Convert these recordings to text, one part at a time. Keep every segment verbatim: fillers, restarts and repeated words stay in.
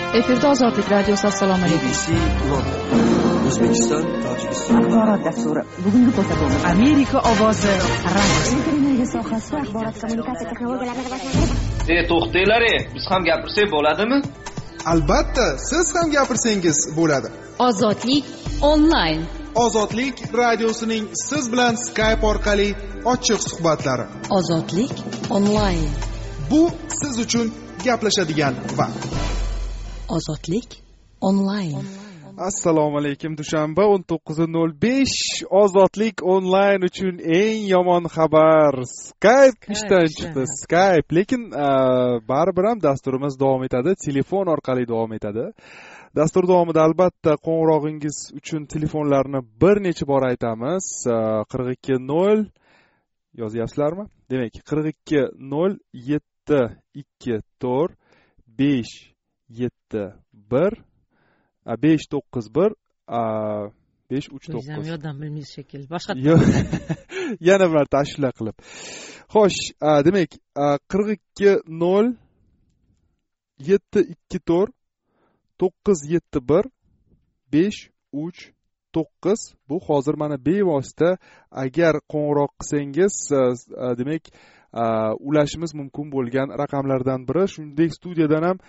Efirda Ozodlik radiosi. Assalomu alaykum. O'zbekiston, Tojikiston. Axborot dasturi. Bugungi ko'rsatuvimiz Amerika ovozi radio. Televiziya sohasida axborot kommunikatsiya texnologiyalarini rivojlantirish. E, to'xtanglar, biz ham gapirsak bo'ladimi? Albatta, siz ham gapirsangiz bo'ladi. Ozodlik onlayn. Ozodlik radiosining siz bilan Skype orqali ochiq suhbatlari. Ozodlik onlayn. Bu siz uchun gaplashadigan vaqt. Ozodlik onlayn. Assalomu alaykum. Dushanba o'n to'qqiz nol besh. Ozodlik onlayn uchun eng yomon xabar. Skype ishdan chiqdi. Skype, lekin baribir ham dasturimiz davom etadi. Telefon orqali davom etadi. Dastur davomida albatta qo'ng'irog'ingiz uchun telefonlarni bir necha bor aytamiz. qirq ikki nol yozyapsizlarmi? Demak, qirq ikki nol yetti ikki to'rt besh yetti bir besh to'qqiz bir besh uch to'qqiz. O'zim yoddan bilmaysiz shekilli. Boshqa yana bir marta ashula qilib. Xo'sh, demak, qirq ikki nol yetti ikki to'rt to'qqiz yetti bir besh uch to'qqiz. Bu hozir mana bevosita agar qo'ng'iroq qilsangiz, demak, ulashimiz mumkin bo'lgan raqamlardan biri. Shuningdek, studiyadan ham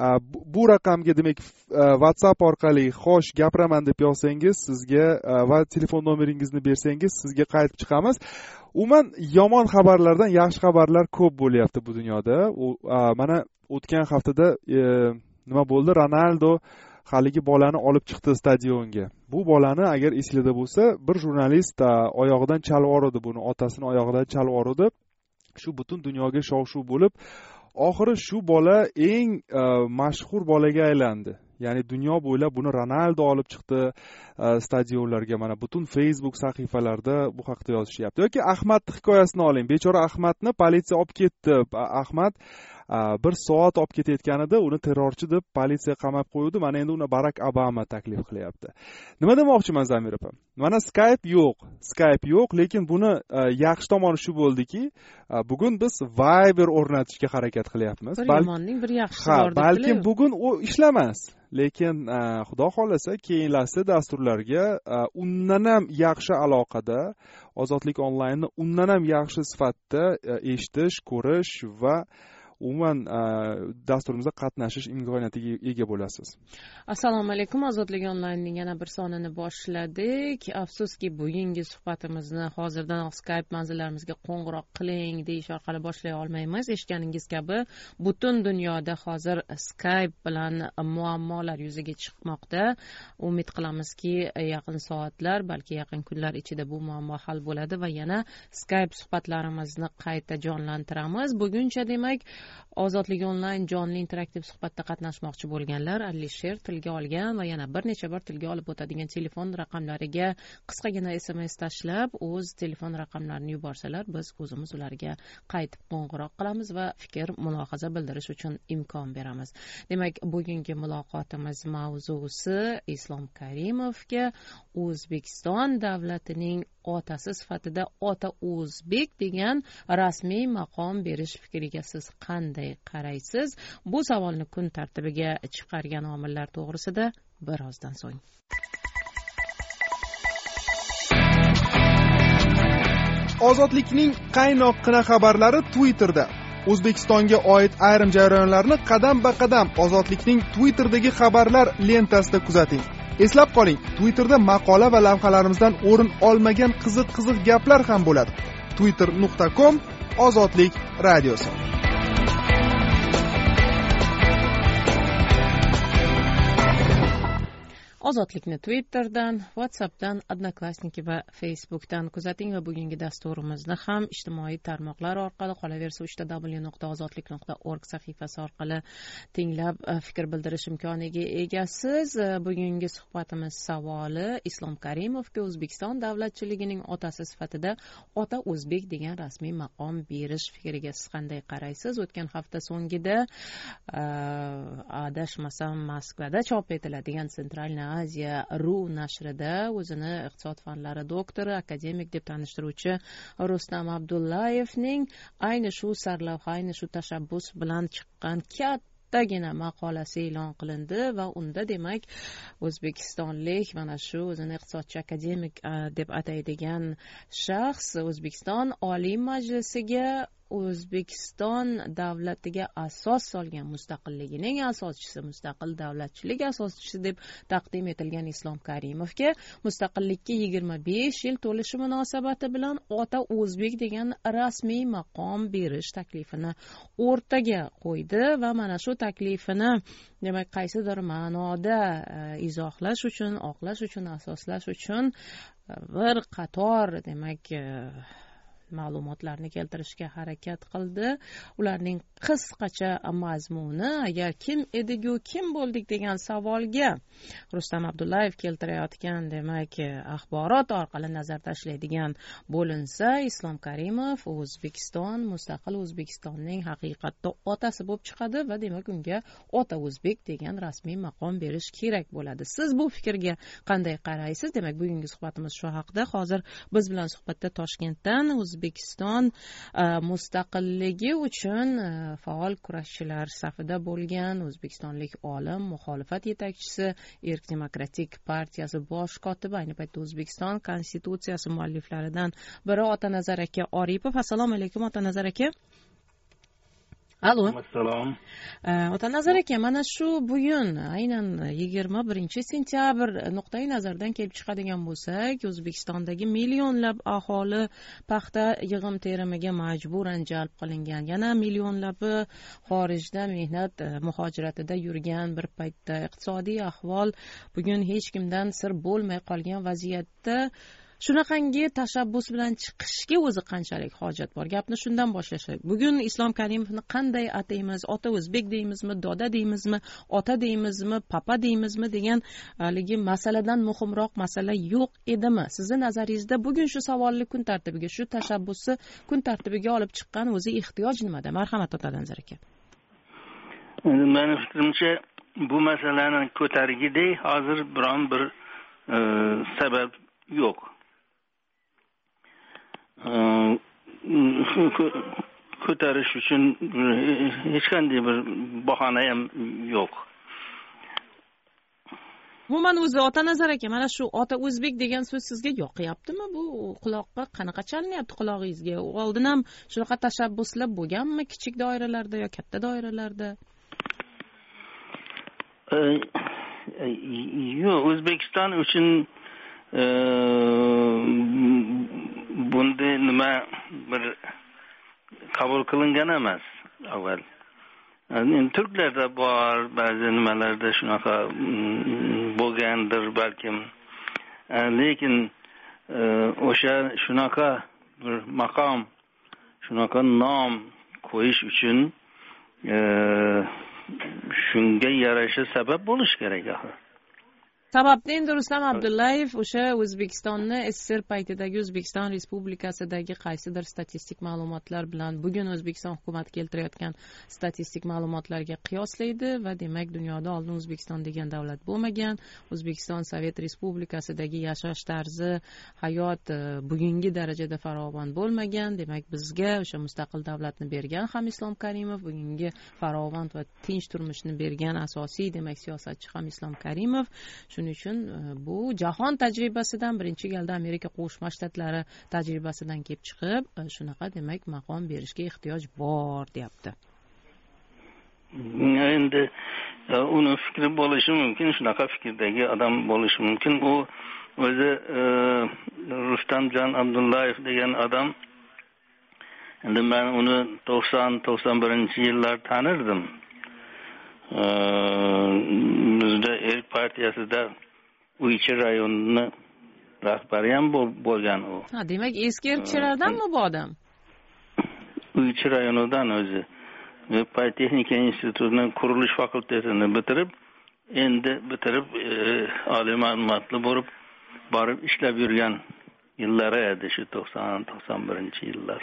bu raqamga, demak, WhatsApp orqali xo'sh gapiraman deb yozsangiz sizga va telefon nomeringizni bersangiz sizga qaytib chiqamiz. Umuman yomon xabarlardan yaxshi xabarlar ko'p bo'lyapti bu dunyoda. Mana o'tgan haftada nima bo'ldi? Ronaldo haligi bolani olib chiqdi stadionga. Bu bolani agar esingizda bo'lsa, bir jurnalist oyog'idan chalib yubordi, buni otasini oyog'idan chalib yubordi. Shu butun dunyoga shov-shuv bo'lib, oxiri shu bola eng mashhur bolaga aylandi. Ya'ni dunyo bo'ylab buni Ronaldo olib chiqdi stadionlarga. Mana butun Facebook sahifalarida bu haqda yozishyapti. Yoki Ahmadning hikoyasini oling. Bechora Ahmadni politsiya olib ketdi. Ahmad bir soat olib ketayotganida uni terrorchi deb politsiya qamab qo'ydi. Mana endi uni Barack Obama taklif qilyapti. Nima demoqchiman Zamir opam? Mana Skype yo'q. Skype yo'q, lekin buni yaxshi tomoni shu bo'ldiki, bugun biz Viber o'rnatishga harakat qilyapmiz. Bir yomonning bir yaxshisi bor deb. Balki bugun u ishlamas. Lekin xudo xolasa keyinlasi dasturlarga undan ham yaxshi aloqada Ozodlik onlaynni undan ham yaxshi sifatda eshitish, ko'rish va umuman dasturimizda qatnashish imkoniyatiga ega bo'lasiz. Assalomu alaykum. Ozodlik onlaynning yana bir sonini boshladik. Afsuski bugungi suhbatimizni hozirdan Skype manzillarimizga qo'ng'iroq qiling deyish orqali boshlay olmaymiz. Eshitganingiz kabi butun dunyoda hozir Skype bilan muammolar yuzaga chiqmoqda. Umid qilamizki, yaqin soatlar, balki yaqin kunlar ichida bu muammo hal bo'ladi va yana Skype suhbatlarimizni qayta jonlantiramiz. Buguncha demak Ozodlik onlayn jonli interaktiv suhbatda qatnashmoqchi bo'lganlar Alisher tilga olgan va yana bir necha bor tilga olib o'tadigan telefon raqamlariga qisqagina S M S tashlab, o'z telefon raqamlarini yuborsalar, biz o'zimiz ularga qaytib qo'ng'iroq qilamiz va fikr, mulohaza bildirish uchun imkon beramiz. Demak, bugungi muloqotimiz mavzusi Islom Karimovga O'zbekiston davlatining otasi sifatida ota o'zbek degan rasmiy maqom berish fikriga siz qanday qaraysiz? Bu savolni kun tartibiga chiqargan omillar to'g'risida birozdan so'ng. Ozodlikning qaynoqqina xabarlari Twitterda. O'zbekistonga oid ayrim jarayonlarni qadam-ba-qadam Ozodlikning Twitterdagi xabarlar lentasida kuzating. Eslab qoling, Twitterda maqola va lavhalarimizdan o'rin olmagan qiziq-qiziq gaplar ham bo'ladi. twitter nuqta com Ozodlik radiosi. Ozodlikni Twitterdan, WhatsAppdan, Odnoklassniki va Facebookdan kuzating va bugungi dasturimizni ham ijtimoiy tarmoqlar orqali, qolaversa uchta w nuqta ozodlik nuqta org sahifasi orqali tinglab fikr bildirish imkoniga egasiz. Bugungi suhbatimiz savoli Islom Karimovga O'zbekiston davlatchiligining otasi sifatida ota o'zbek degan rasmiy maqom berish fikriga siz qanday qaraysiz? O'tgan hafta so'ngida adashmasam Moskvada chop etiladigan Centralniy Aziya ru nashrida o'zini iqtisod fanlari doktori, akademik deb tanishtiruvchi Rustam Abdullayevning ayni shu sarlavha, ayni shu tashabbus bilan chiqqan katta o'rtagina maqolasi e'lon qilindi va unda demak o'zbekistonlik mana shu o'zini iqtisodchi akademik deb ataydigan shaxs O'zbekiston Oliy Majlisiga O'zbekiston davlatiga asos solgan mustaqilligining asoschisi, mustaqil davlatchilik asoschisi deb taqdim etilgan Islom Karimovga mustaqillikka yigirma besh yil to'lishi munosabati bilan ota o'zbek degan rasmiy maqom berish taklifini o'rtaga qo'ydi va mana shu taklifini demak qaysidir ma'noda izohlash uchun, oqlash uchun, asoslash uchun bir qator demak ma'lumotlarni keltirishga harakat qildi. Ularning qisqacha mazmuni, agar kim edigu kim bo'ldik degan savolga Rustam Abdullayev keltirayotgan demak axborot orqali nazar tashlaydigan bo'linsa, Islom Karimov O'zbekiston, mustaqil O'zbekistonning haqiqatda otasi bo'lib chiqadi va demak unga ota o'zbek degan rasmiy maqom berish kerak bo'ladi. Siz bu fikrga qanday qaraysiz? Demak, bugungi suhbatimiz shu haqida. Hozir biz bilan suhbatda Toshkentdan O'zbekiston mustaqilligi uchun faol kurashchilar safida bo'lgan o'zbekistonlik olim, muxolifat yetakchisi, Erk demokratik partiyasi bosh kotibi, ayni paytda O'zbekiston konstitutsiyasi mualliflaridan biri Otanazar aka Oripov. Assalomu alaykum Otanazar aka. Allo. Assalom. Otanazar aka, mana shu bugun aynan yigirma birinchi sentyabr nuqtai nazardan kelib chiqadigan bo'lsak, O'zbekistondagi millionlab aholi paxta yig'im terimiga majburan jalb qilingan, yana millionlabi xorijda mehnat muhojiratida yurgan bir paytda iqtisodiy ahvol bugun hech kimdan sir bo'lmay qolgan vaziyatda shunaqangi tashabbus bilan chiqishga o'zi qanchalik hojat bor? Gapni shundan boshlasak. Bugun Islom Karimovni qanday ataymiz? Ota o'zbek deymizmi, doda deymizmi, ota deymizmi, papa deymizmi degan haligi masaladan muhimroq masala yo'q edimi? Sizning nazaringizda bugun shu savolni kun tartibiga, shu tashabbusni kun tartibiga olib chiqqan o'zi ehtiyoj nimada? Marhamat Otanazar aka. Meni fikrimcha bu masalani ko'targidek hozir biron bir e, sabab yo'q. Ko'tarish uchun hech qanday bir bahona ham yo'q. Umuman o'zi Otanazar aka, mana shu ota o'zbek degan so'z sizga yoqyaptimi? Bu quloqqa qanaqa chalinyapti qulog'ingizga? Oldin ham shunaqa tashabbuslar bo'lganmi, kichik doiralarda yo katta doiralarda? Yo'q, O'zbekiston uchun bunday nima bir qabul qilingan emas avval. Yani, Turklarda bor, ba'zi nimalarda shunaqa bo'lgandir balkim. Lekin o'sha shunaqa bir maqom, shunaqa nom qo'yish uchun shunga yarasha sabab bo'lish kerak axir. Sababda endi Rustam Abdullayev o'sha O'zbekistonni S S R paytidagi O'zbekiston Respublikasidagi qaysidir statistik ma'lumotlar bilan bugun O'zbekiston hukumati keltirayotgan statistik ma'lumotlarga qiyoslaydi va demak dunyoda oldin O'zbekiston degan davlat bo'lmagan, O'zbekiston Sovet Respublikasidagi yashash tarzi, hayot bugungi darajada farovon bo'lmagan. Demak, bizga o'sha mustaqil davlatni bergan ham Islom Karimov, bugungi farovon va tinch turmushni bergan asosiy demak siyosatchi ham Islom Karimov. Shuning uchun bu jahon tajribasidan, birinchi galda Amerika Qo'shma Shtatlari tajribasidan kelib chiqib, shunaqa demak maqom berishga ehtiyoj bor, deyapti. Endi uni fikri bo'lishi mumkin, shunaqa fikrdagi odam bo'lishi mumkin. U o'zi Rustamjon Abdullayev degan odam, endi men uni to'qson to'qson birinchi yillar tanirdim. Bizda Erk partiyasida Uychi rayonini rahbari ham bo'lgan u. Ha, demak eski erkchilardanmi bu odam? Uychi rayonidan o'zi. Politexnika institutining qurilish fakultetini bitirib, endi bitirib oliy ma'lumotli bo'lib borib ishlab yurgan yillari edi shu to'qson to'qson birinchi yillar.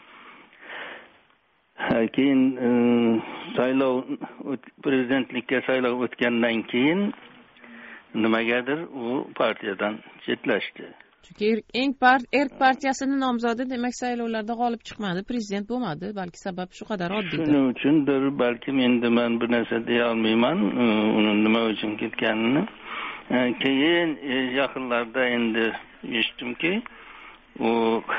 Keyin saylov prezidentlikka saylov o'tgandan keyin nimagadir u partiyadan chetlashdi. chunki eng part erk partiyasining nomzodi demak saylovlarda g'olib chiqmadi, prezident bo'lmadi, balki sabab shu qadar oddiydir. Shuning uchundir, balki endi men bir narsa deya olmayman uni nima uchun ketganini. Keyin yaqinlarda endi eshitdimki, u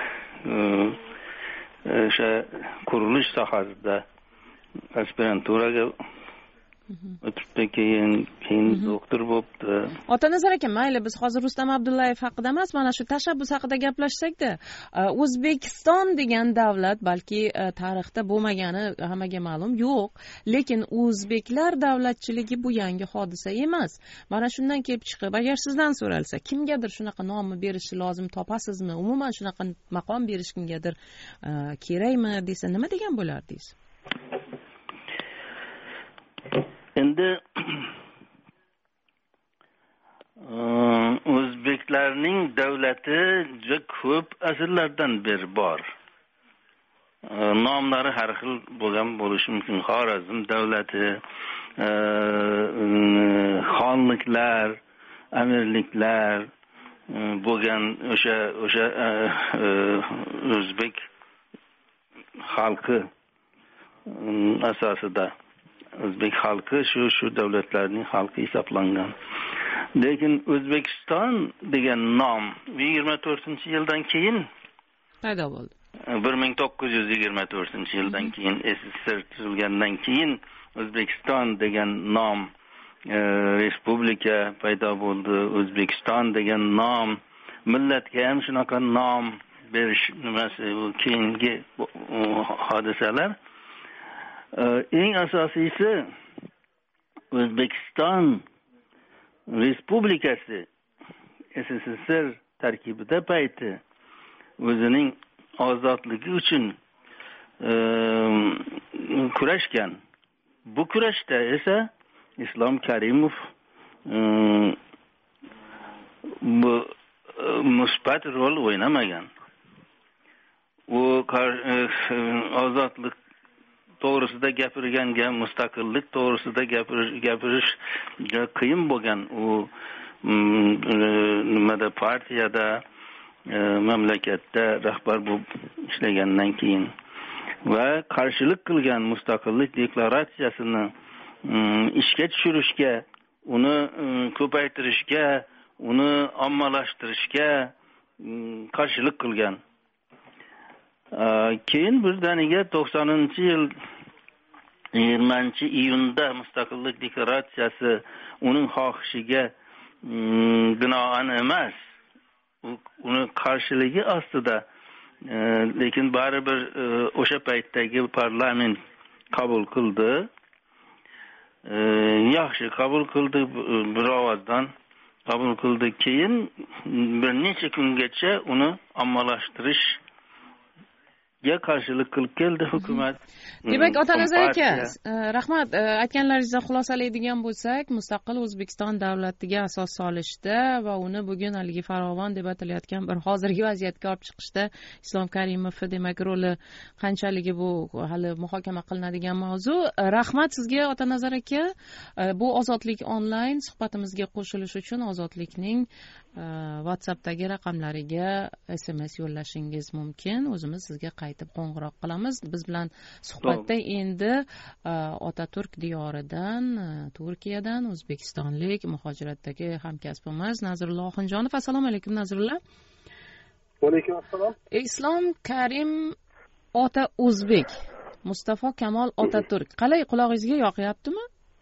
o'sha qurilish sohasida aspiranturaga o'tibdi, keyin keyin doktor bo'libdi. Otanazar aka, mayli, biz hozir Rustam Abdullayev haqida emas, mana shu tashabbus haqida gaplashsak-da, O'zbekiston degan davlat balki tarixda bo'lmagani hammaga ma'lum, yo'q, lekin o'zbeklar davlatchiligi bu yangi hodisa emas. Mana shundan kelib chiqib, agar sizdan so'ralsa, kimgadir shunaqa nomni berishi lozim topasizmi? Umuman shunaqa maqom berish kimgadir kerakmi desa, nima degan bo'lardingiz? Endi o'zbeklarning davlati juda ko'p asrlardan beri bor. Nomlari har xil bo'lgan bo'lishi mumkin. Xorazm davlati, xonliklar, amirliklar bo'lgan o'sha o'sha o'zbek xalqi asosida O'zbek xalqi shu shu davlatlarning xalqi hisoblangan. Lekin O'zbekiston degan nom yigirma to'rtinchi yildan keyin paydo bo'ldi. bir ming to'qqiz yuz yigirma to'rtinchi yildan keyin S S S R tuzilgandan keyin O'zbekiston degan nom respublika paydo bo'ldi. O'zbekiston degan nom millatga ham shunaqa nom berish nimasi bu keyingi hodisalar. Eng asosiysi O'zbekiston Respublikasi S S S R tarkibida payti o'zining ozodligi uchun kurashgan. Bu kurashda esa Islom Karimov bu musbat rol o'ynamagan. U ozodlik to'g'risida gapirganga, mustaqillik to'g'risida gapirish gapirish qiyin bo'lgan. U nimada partiyada, mamlakatda rahbar bo'lib ishlagandan keyin va qarshilik qilgan mustaqillik deklaratsiyasini ishga tushirishga, uni ko'paytirishga, uni ommalashtirishga qarshilik qilgan. Keyin birdaniga to'qsoninchi yil yigirmanchi iyunda mustaqillik deklaratsiyasi uning xohishiga binoan emas, uni qarshiligi ostida, lekin baribir o'sha paytdagi parlament qabul qildi. Yaxshi qabul qildi, bir ovozdan qabul qildi. Keyin bir necha kungacha uni ommalashtirish ga qarshilik qilib keldi hukumat. Demak, Otanazar aka, rahmat. Aytganlaringizdan xulosalaydigan bo'lsak, mustaqil O'zbekiston davlatiga asos solishda va uni bugun haligi farovon deb atalayotgan bir hozirgi vaziyatga olib chiqishda Islom Karimov demak roli qanchaligi bu hali muhokama qilinadigan mavzu. Rahmat sizga Otanazar aka. Bu Ozodlik onlayn suhbatimizga qo'shilish uchun Ozodlikning WhatsAppdagi raqamlariga S M S yo'llashingiz mumkin. O'zimiz sizga qaytib qo'ng'iroq qilamiz. Biz bilan suhbatda endi Otaturk diyoridan, Turkiyadan o'zbekistonlik muhojiratdagi hamkasbimiz Nazrullo Oxunjonov. Assalomu alaykum Nazrullo. Va alaykum assalom. Islom Karim ota o'zbek, Mustafa Kamol Otaturk. Qalay, qulog'ingizga yoqyaptimi?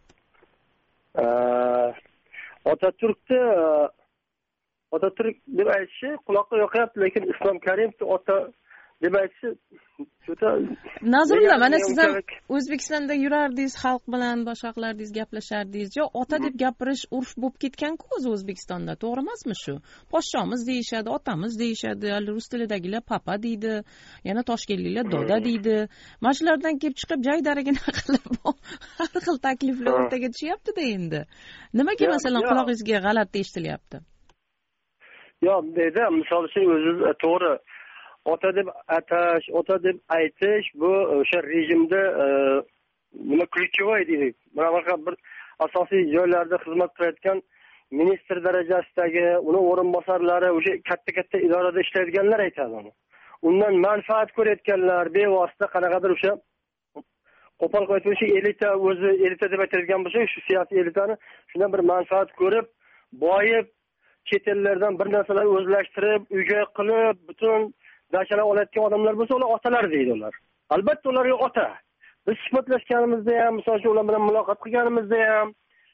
Otaturkni Otaturk deb aytishi quloqqa yoqyapti, lekin Islom Karimov ota deb aytishi juda. Nazrullo, mana siz ham O'zbekistonda yurardingiz, xalq bilan boshqalardingiz gaplashdingiz. Jo, ota deb gapirish urf bo'lib ketgan-ku o'zi O'zbekistonda, to'g'ri emasmi shu? Poshshomiz deyishadi, otamiz deyishadi, rus tilidagilar papa deydi, yana toshkentliklar doda deydi. Mana shulardan kelib chiqib jay-daragina qilib har xil takliflar o'rtaga tushyapti-da endi. Nimaga masalan qulog'ingizga g'alati eshitilyapti? Yo'q, deydi, misol uchun o'zi to'g'ri ota deb atash, ota deb aytish bu o'sha rejimda nima ключевой deydi. Mana bir asosiy joylarda xizmat qilayotgan ministr darajasidagi uni o'rinbosarlari o'sha katta katta idorada ishlaydiganlar aytadi uni. Undan manfaat ko'rayotganlar bevosita qanaqadir o'sha qo'pol qo'yib o'sha elita o'zi elita deb aytilgan bo'lsa, shu siyosiy elitani shundan bir manfaat ko'rib, boyib, chet ellardan bir narsalar o'zlashtirib, uy-joy qilib, butun dashalar olayotgan odamlar bo'lsa, ular otalar deydi ular. Albatta ularga ota. Biz suhbatlashganimizda ham, misol uchun ular bilan muloqot qilganimizda ham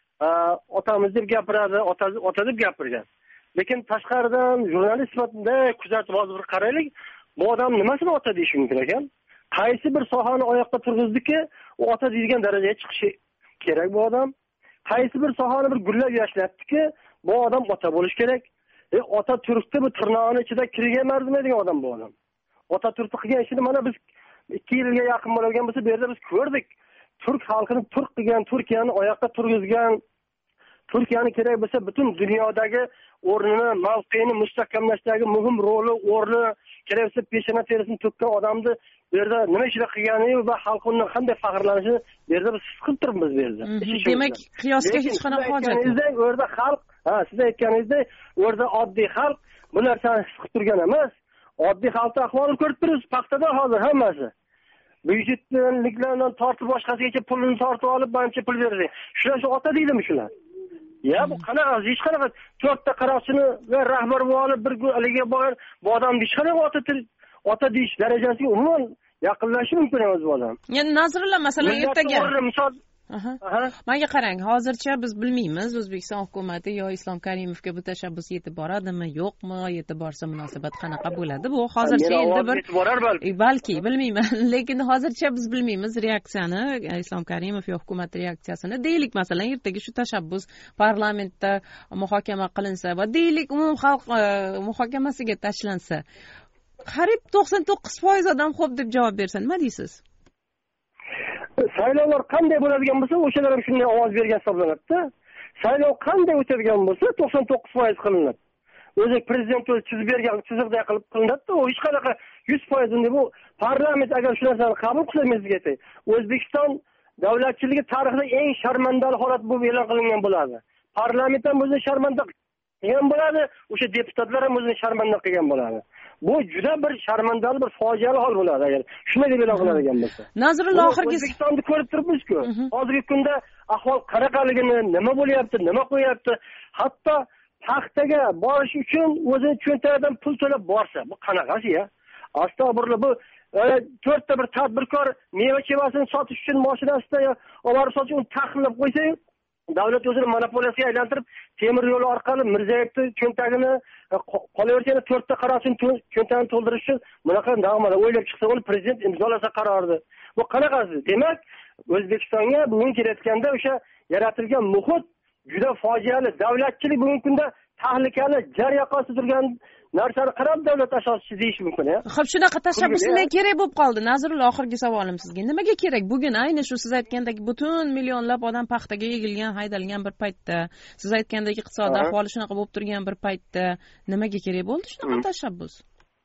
otamiz deb gapiradi, ota ota deb gapirgan. Lekin tashqaridan jurnalist sifatida kuzatib hozir bir qaraylik, bu odam nimasini ota deyish mumkin ekan? Qaysi bir sohani oyoqqa turg'izdiki, u ota deydigan darajaga chiqishi kerak bu odam? Qaysi bir sohani bir gullab yashlatdiki, bu odam ota bo'lish kerak? E ota turkni bu tirnog'ini ichida kirgan marzimaydigan odam bu odam. Ota turkni qilgan ishini mana biz ikki yilga yaqin bo'lgan bo'lsa, bu yerda biz ko'rdik. Turk xalqini turk qilgan, Turkiyani oyoqqa turg'izgan, Turkiyani kerak bo'lsa butun dunyodagi o'rnini, mavqeini mustahkamlashdagi muhim roli, o'rni, kerak bo'lsa peshona terisini to'kkan odamni bu yerda nima ishlar qilgani va xalq undan qanday faxrlanishini bu yerda biz his qilib turibmiz bu yerda. Demak, qiyosga hech qanaqa hojat yo'q. Bu yerda xalq, ha, siz aytganingizdek, bu yerda oddiy xalq bu narsani his qilib turgan emas. Oddiy xalqning ahvolini ko'rib turibsiz, paxtada hozir hammasi. Byudjetliklardan tortib boshqasigacha pulini tortib olib, bancha pul beradi. Shular shu ota deydimi shular? Ya bu qanaqa, hech qanaqa to'rtta qaroqchini va rahbar bo'lib bir aliga bo'lgan bu odam hech qanaqa ota ota deyish darajasiga umuman yaqinlashishi mumkin emas bu odam. Ya'ni Nazrullo masalan ertaga misol Menga qarang, hozircha biz bilmaymiz O'zbekiston hukumati yo Islom Karimovga bu tashabbus yetib boradimi, yo'qmi, yetib borsa munosabat qanaqa bo'ladi? Bu hozircha endi bir balki bilmayman, lekin hozircha biz bilmaymiz reaksiyani, Islom Karimov yo hukumat reaksiyasini. Deylik masalan ertaga shu tashabbus parlamentda muhokama qilinsa va deylik umum xalq muhokamasiga tashlansa, qariyb to'qson to'qqiz foiz odam xo'p deb javob bersa, nima deysiz? Saylovlar qanday bo'ladigan bo'lsa, o'shalar ham shunday ovoz bergan hisoblanadi. Saylov qanday o'tadigan bo'lsa, to'qson to'qqiz foiz qilinadi. O'zi prezident o'zi chizib bergan chiziqday qilib qilinadi. U hech qanaqa yuz foiz endi bu parlament agar shu narsani qabul qilsa, men sizga aytay, O'zbekiston davlatchiligi tarixida eng sharmandali holat bo'lib e'lon qilingan bo'ladi. Parlament ham o'zini sharmanda qilgan bo'ladi, o'sha deputatlar ham o'zini sharmanda qilgan bo'ladi. Bu juda bir sharmandali, bir fojiali hol bo'ladi agar shunday deb e'lon qiladigan bo'lsa. Nazrullo oxirgi O'zbekistonni ko'rib turibmiz-ku. Hozirgi kunda ahvol qanaqaligini, nima bo'lyapti, nima qo'yapti, hatto paxtaga borish uchun o'zini cho'ntagidan pul to'lab borsa, bu qanaqasi-ya? Astag'firullah, bu to'rtta bir tadbirkor meva-chevasini sotish uchun mashinasida olib sotish uchun taxlab qo'ysa, davlat o'zini monopoliyasiga aylantirib, temir yo'l orqali Mirzayevning cho'ntagini qolaversa to'rtta qaroqchini cho'ntagini to'ldirish uchun bunaqa nag'malar o'ylab chiqsa, uni prezident imzolasa qarordi. Bu qanaqasi? Demak, O'zbekistonga bugun kelayotganda o'sha yaratilgan muhit juda fojiali. Davlatchilik bugungi kunda tahlikali, jar yoqasida turgan narsani qarab davlat asoschisi deyish mumkin. Xo'p, shunaqa tashabbus nima kerak bo'lib qoldi? Nazrullo, oxirgi savolim sizga. Nimaga kerak bugun ayni shu siz aytgandek butun millionlab odam paxtaga egilgan, haydalgan bir paytda, siz aytgandek iqtisodiy ahvoli shunaqa bo'lib turgan bir paytda nimaga kerak bo'ldi shunaqa tashabbus?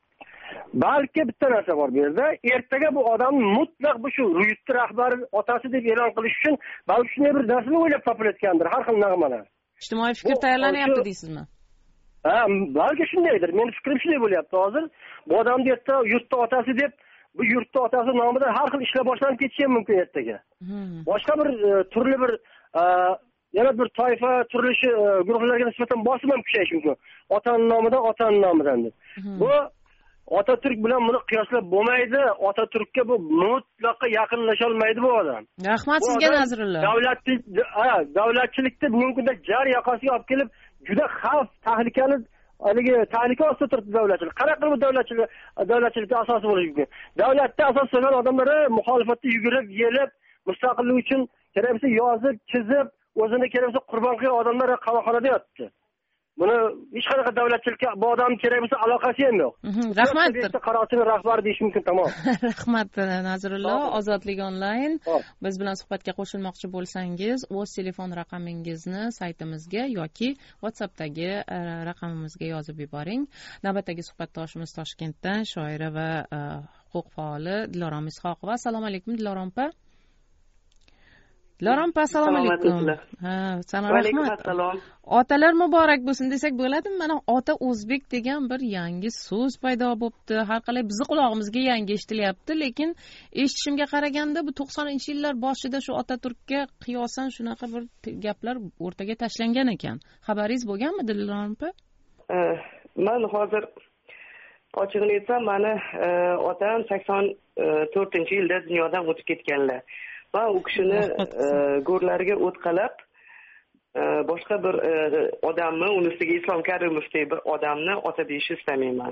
Balki bitta narsa bor bu yerda. Ertaga bu odam mutlaq bu shu Ruyutni rahbari otasi deb e'lon qilish uchun balki shunday bir narsani o'ylab topilayotgandir, har xil nag'malar. Ijtimoiy fikr tayyorlanyapti deysizmi? Ha, balki shundaydir. Mening fikrim shunday bo'lyapti hozir. Bu odam yerda yurtni otasi deb, bu yurtni otasi nomidan har xil ishlar boshlanib ketishi mumkin ertaga. Boshqa bir turli bir yana bir toifa turlishi guruhlarga nisbatan bosim ham kuchayishi mumkin. Otaning nomidan, otaning nomidan deb. Bu Otaturk bilan buni qiyoslab bo'lmaydi. Otaturkka bu mutlaqo yaqinlasha olmaydi bu odam. Rahmat sizga Nazrullo. Davlatchilik, ha, davlatchilikda bugungi kunda jar yoqasiga olib kelib, juda xavf, tahlikali, haligi tahlika ostida turibdi davlatchilik. Qanaqa bu davlatchilik, davlatchilikda asosi bo'lishi mumkin. Davlatda asos solgan odamlar muxolifatda yugurib, yelib, mustaqillik uchun kerak bo'lsa yozib, chizib, o'zini kerak bo'lsa qurbon qilgan odamlar qamoqxonada yotibdi. Buni hech qanaqa davlatchilikka bu odam kerak bo'lsa aloqasi ham yo'q. Rahmat. Qaroqchining rahbari deyish mumkin, tamom. Rahmat Nazrullo, Ozodlik onlayn. Biz bilan suhbatga qo'shilmoqchi bo'lsangiz, o'z telefon raqamingizni saytimizga yoki WhatsAppdagi raqamimizga yozib yuboring. Navbatdagi suhbatdoshimiz Toshkentdan shoira va huquq faoli Dilorom Ishoqova. Assalomu alaykum Dilorom opa. Lo'rampa, assalomu alaykum. Ha, sana rahmat. Assalom. Otalar muborak bo'lsin desak bo'ladimi? Mana ota o'zbek degan bir yangi so'z paydo bo'libdi. Har qalay bizni qulog'imizga yangi eshitilyapti, lekin eshitishimga qaraganda bu to'qsoninchi yillar boshida shu Otaturkka qiyosan shunaqa bir gaplar o'rtaga tashlangan ekan. Xabaringiz bo'lganmidi, Lo'rampa? Men hozir ochig'ini aytsam, meni otam sakson to'rtinchi yilda dunyodan o'tib ketganlar. Men u kishini go'rlariga o'tqalab boshqa bir odamni, uni ustiga Islom Karimovdek bir odamni ota deyishni istamayman.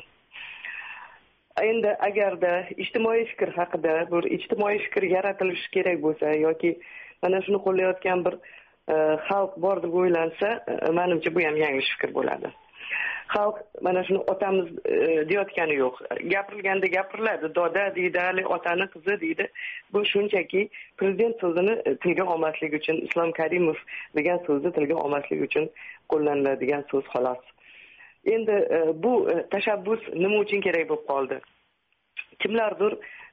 Endi agarda ijtimoiy fikr haqida bir ijtimoiy fikr yaratilishi kerak bo'lsa yoki mana shuni qo'llayotgan bir xalq bor deb o'ylansa, menimcha bu ham yanglish fikr bo'ladi. Xalq mana shuni otamiz deyotgani yo'q. Gapirilganda gapiriladi, doda deydi, hali otani qizi deydi. Bu shunchaki prezident so'zini tilga olmaslik uchun, Islom Karimov degan so'zni tilga olmaslik uchun qo'llaniladigan so'z xolos. Endi bu tashabbus nima uchun kerak bo'lib qoldi? Kimlardir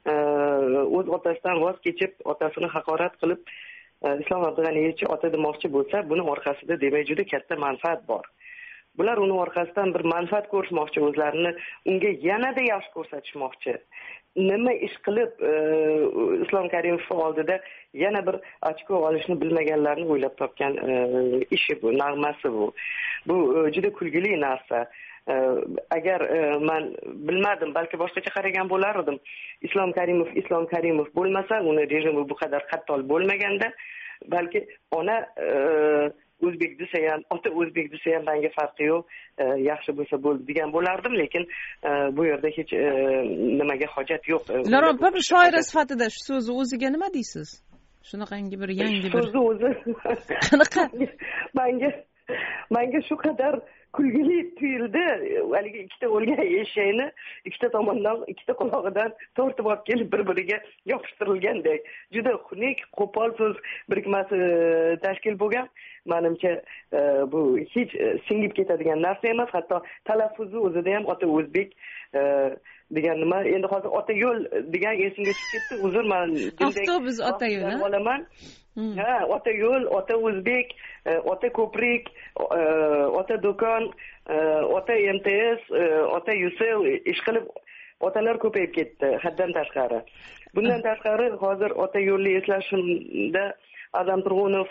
o'z otasidan voz kechib, otasini haqorat qilib, Islom Abdug'aniyevich ota demoqchi bo'lsa, buni orqasida demak juda katta manfaat bor. Bular uni orqasidan bir manfaat ko'rishmoqchi, o'zlarini unga yanada yaxshi ko'rsatishmoqchi. Nima ish qilib Islom Karimov oldida yana bir ochko olishni bilmaganlarni o'ylab topgan ishi bu, nag'masi bu. Bu juda kulgili narsa. Agar men bilmadim, balki boshqacha qaragan bo'lar edim. Islom Karimov Islom Karimov bo'lmasa, uni rejimi bu qadar qattiq bo'lmaganda, balki ona o'zbek desa ham, ota o'zbek desa ham menga farqi yo'q, yaxshi bo'lsa bo'ldi degan bo'lardim, lekin bu yerda hech nimaga hojat yo'q. Lo'rampa, bir shoir sifatida shu so'zni o'ziga nima deysiz? Shunaqangi bir yangi bir so'zni o'zi qanaqa? Menga menga shu qadar kulgili tuyuldi. Haligi ikkita o'lgan eshakni ikkita tomondan, ikkita qulog'idan tortib olib kelib bir-biriga yopishtirilgandek. Juda xunuk, qo'pol so'z birikmasi tashkil bo'lgan. Menimcha bu hech singib ketadigan narsa emas. Hatto talaffuzi o'zida ham ota o'zbek degan nima, endi hozir ota yo'l degan esimga tushib ketdi. Uzr, men avtobus ota yo'l olaman. Ha, ota yo'l, ota o'zbek, ota ko'prik, ota do'kon, ota M T S, ota Yusel, ish qilib otalar ko'payib ketdi haddan tashqari. Bundan tashqari hozir ota yo'lni eslashimda Adam Turg'unov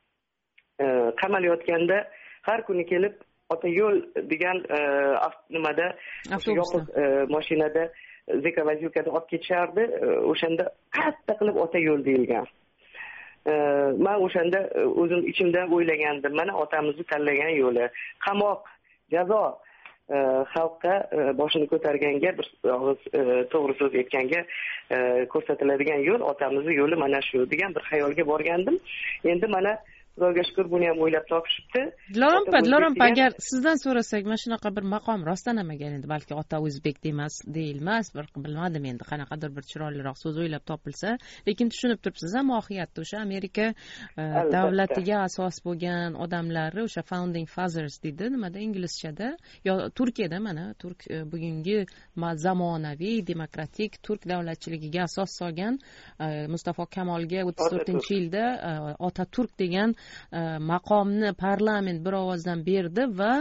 qamalayotganda har kuni kelib ota yo'l degan nimada yopiq mashinada Zeka-Vazilkada olib ketishardi. O'shanda katta qilib ota yo'l deyilgan. Men o'shanda o'zim ichimda o'ylagandim, mana otamizni tanlagan yo'li, qamoq, jazo, xalqqa boshini ko'targanga, bir to'g'ri so'z aytganga ko'rsatiladigan yo'l otamizni yo'li mana shu degan bir xayolga borgandim. Endi mana Xudoga shukr, buni ham o'ylab topishibdi. Lo'rampa, Lo'rampa, agar sizdan so'rasak, mana shunaqa bir maqom rostdan amagan endi, balki ota o'zbek demas, deyilmas, bir bilmadim endi, qanaqadir bir chiroyliroq so'z o'ylab topilsa, lekin tushunib turibsiz, mohiyatda o'sha Amerika davlatiga asos bo'lgan odamlari, o'sha founding fathers deydi, nimada inglizchada, yo Turkiyada mana turk bugungi zamonaviy demokratik turk davlatchiligiga asos solgan Mustafa Kamolga o'ttiz to'rtinchi yilda ota turk degan maqomni parlament bir ovozdan berdi va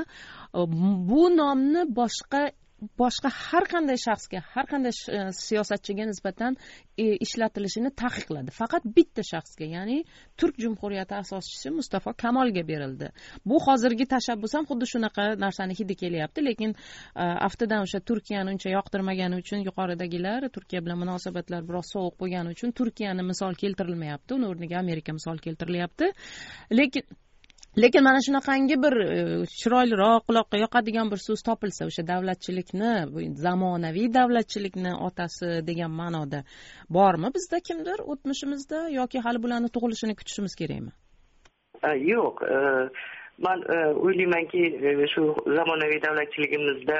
bu nomni boshqa boshqa har qanday shaxsga, har qanday siyosatchiga nisbatan ishlatilishini taqiqladi. Faqat bitta shaxsga, ya'ni Turk Jumhuriyati asoschisi Mustafa Kamolga berildi. Bu hozirgi tashabbus ham xuddi shunaqa narsani hidi kelyapti, lekin aftidan o'sha Turkiyani uncha yoqtirmagani uchun yuqoridagilar Turkiya bilan munosabatlar biroz sovuq bo'lgani uchun Turkiyani misol keltirilmayapti, uni o'rniga Amerika misol keltirilyapti. Lekin Lekin mana shunaqangi bir chiroyliroq, quloqqa yoqadigan bir so'z topilsa, o'sha davlatchilikni, zamonaviy davlatchilikni otasi degan ma'noda bormi bizda kimdir o'tmishimizda yoki hali bularni tug'ilishini kutishimiz kerakmi? Yo'q, men o'ylaymanki, shu zamonaviy davlatchiligimizda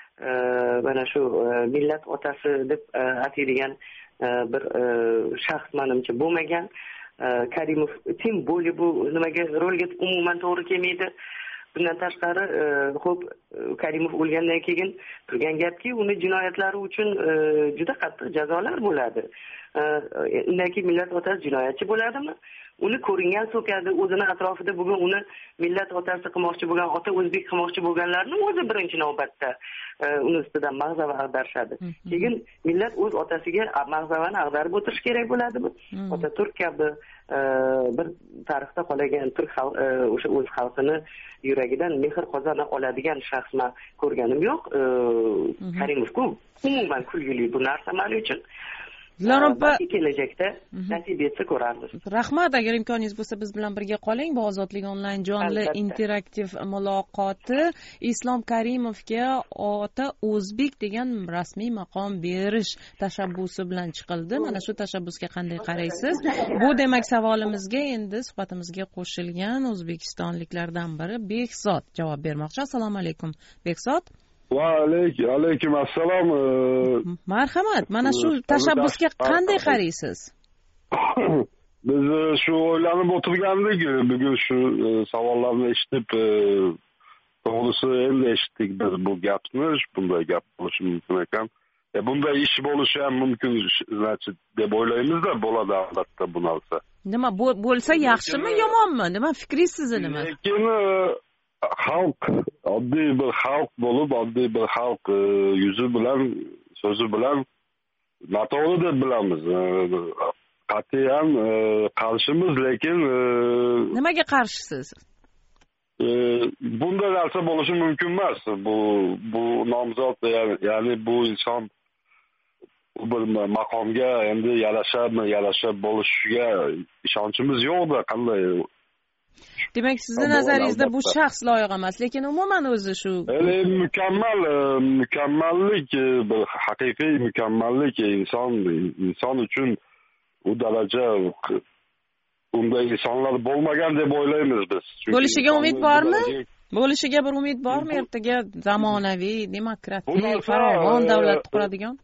mana shu millat otasi deb ataydigan bir shaxs menimcha bo'lmagan. Karimov tim bo'li bu nimaga rolga umuman to'g'ri kelmaydi. Bundan tashqari, xo'p, Karimov o'lgandan keyin turgan gapki, uni jinoyatlari uchun juda qattiq jazolar bo'ladi. Undan keyin millat otasi jinoyatchi bo'ladimi? uni ko'ringan so'kadi, o'zini atrofida bugun uni millat otasi qilmoqchi bo'lgan, ota o'zbek qilmoqchi bo'lganlarni o'zi birinchi navbatda uni ustidan mag'zava ag'darishadi. Keyin millat o'z otasiga mag'zavani ag'darib o'tirish kerak bo'ladimi? Otaturk kabi bir tarixda qolgan turk o'sha o'z xalqini yuragidan mehr qozona oladigan shaxsni ko'rganim yo'q. Karimov-ku umuman kulgili bu narsa men uchun. Lo'npa kelajakda nasib etsa ko'ramiz. Rahmat, agar imkoningiz bo'lsa biz bilan birga qoling. Bu Ozodlik onlayn jonli interaktiv muloqoti Islom Karimovga ota o'zbek degan rasmiy maqom berish tashabbusi bilan chiqildi. Mana shu tashabbusga qanday qaraysiz? Bu demak savolimizga endi suhbatimizga qo'shilgan o'zbekistonliklardan biri Behzod javob bermoqchi. Assalomu alaykum, Behzod. Va alaykum alaykum assalom. Marhamat, mana shu tashabbusga qanday qaraysiz? Biz shu o'ylanib o'tirgandik, bugun shu savollarni eshitib, to'g'risi endi eshitdik biz bu gapni, bunday gap bo'lishi mumkin ekan. E bunday ish bo'lishi ham mumkin deb o'ylaymiz-da, bo'ladi albatta bu narsa. Nima bo'lsa yaxshimi, yomonmi? Nima fikringiz nima? Lekin xalq, oddiy bir xalq bo'lib, oddiy bir xalq yuzi bilan, so'zi bilan noto'g'ri deb bilamiz. Qat'iyan qarshimiz, lekin nimaga qarshisiz? Bunday narsa bo'lishi mumkin emas. Bu bu nomzod, ya'ni bu inson bir maqomga endi yarashadimi, yarashab bo'lishiga ishonchimiz yo'q-da, qanday? Demak, sizning nazaringizda bu shaxs loyiq emas, lekin umuman o'zi shu mukammal, mukammallik, bir haqiqiy mukammallik inson inson uchun u daraja unday insonlar bo'lmagan deb o'ylaymiz biz. Bo'lishiga umid bormi? Bo'lishiga bir umid bormi ertaga zamonaviy, demokratik, farovon davlat quradigan?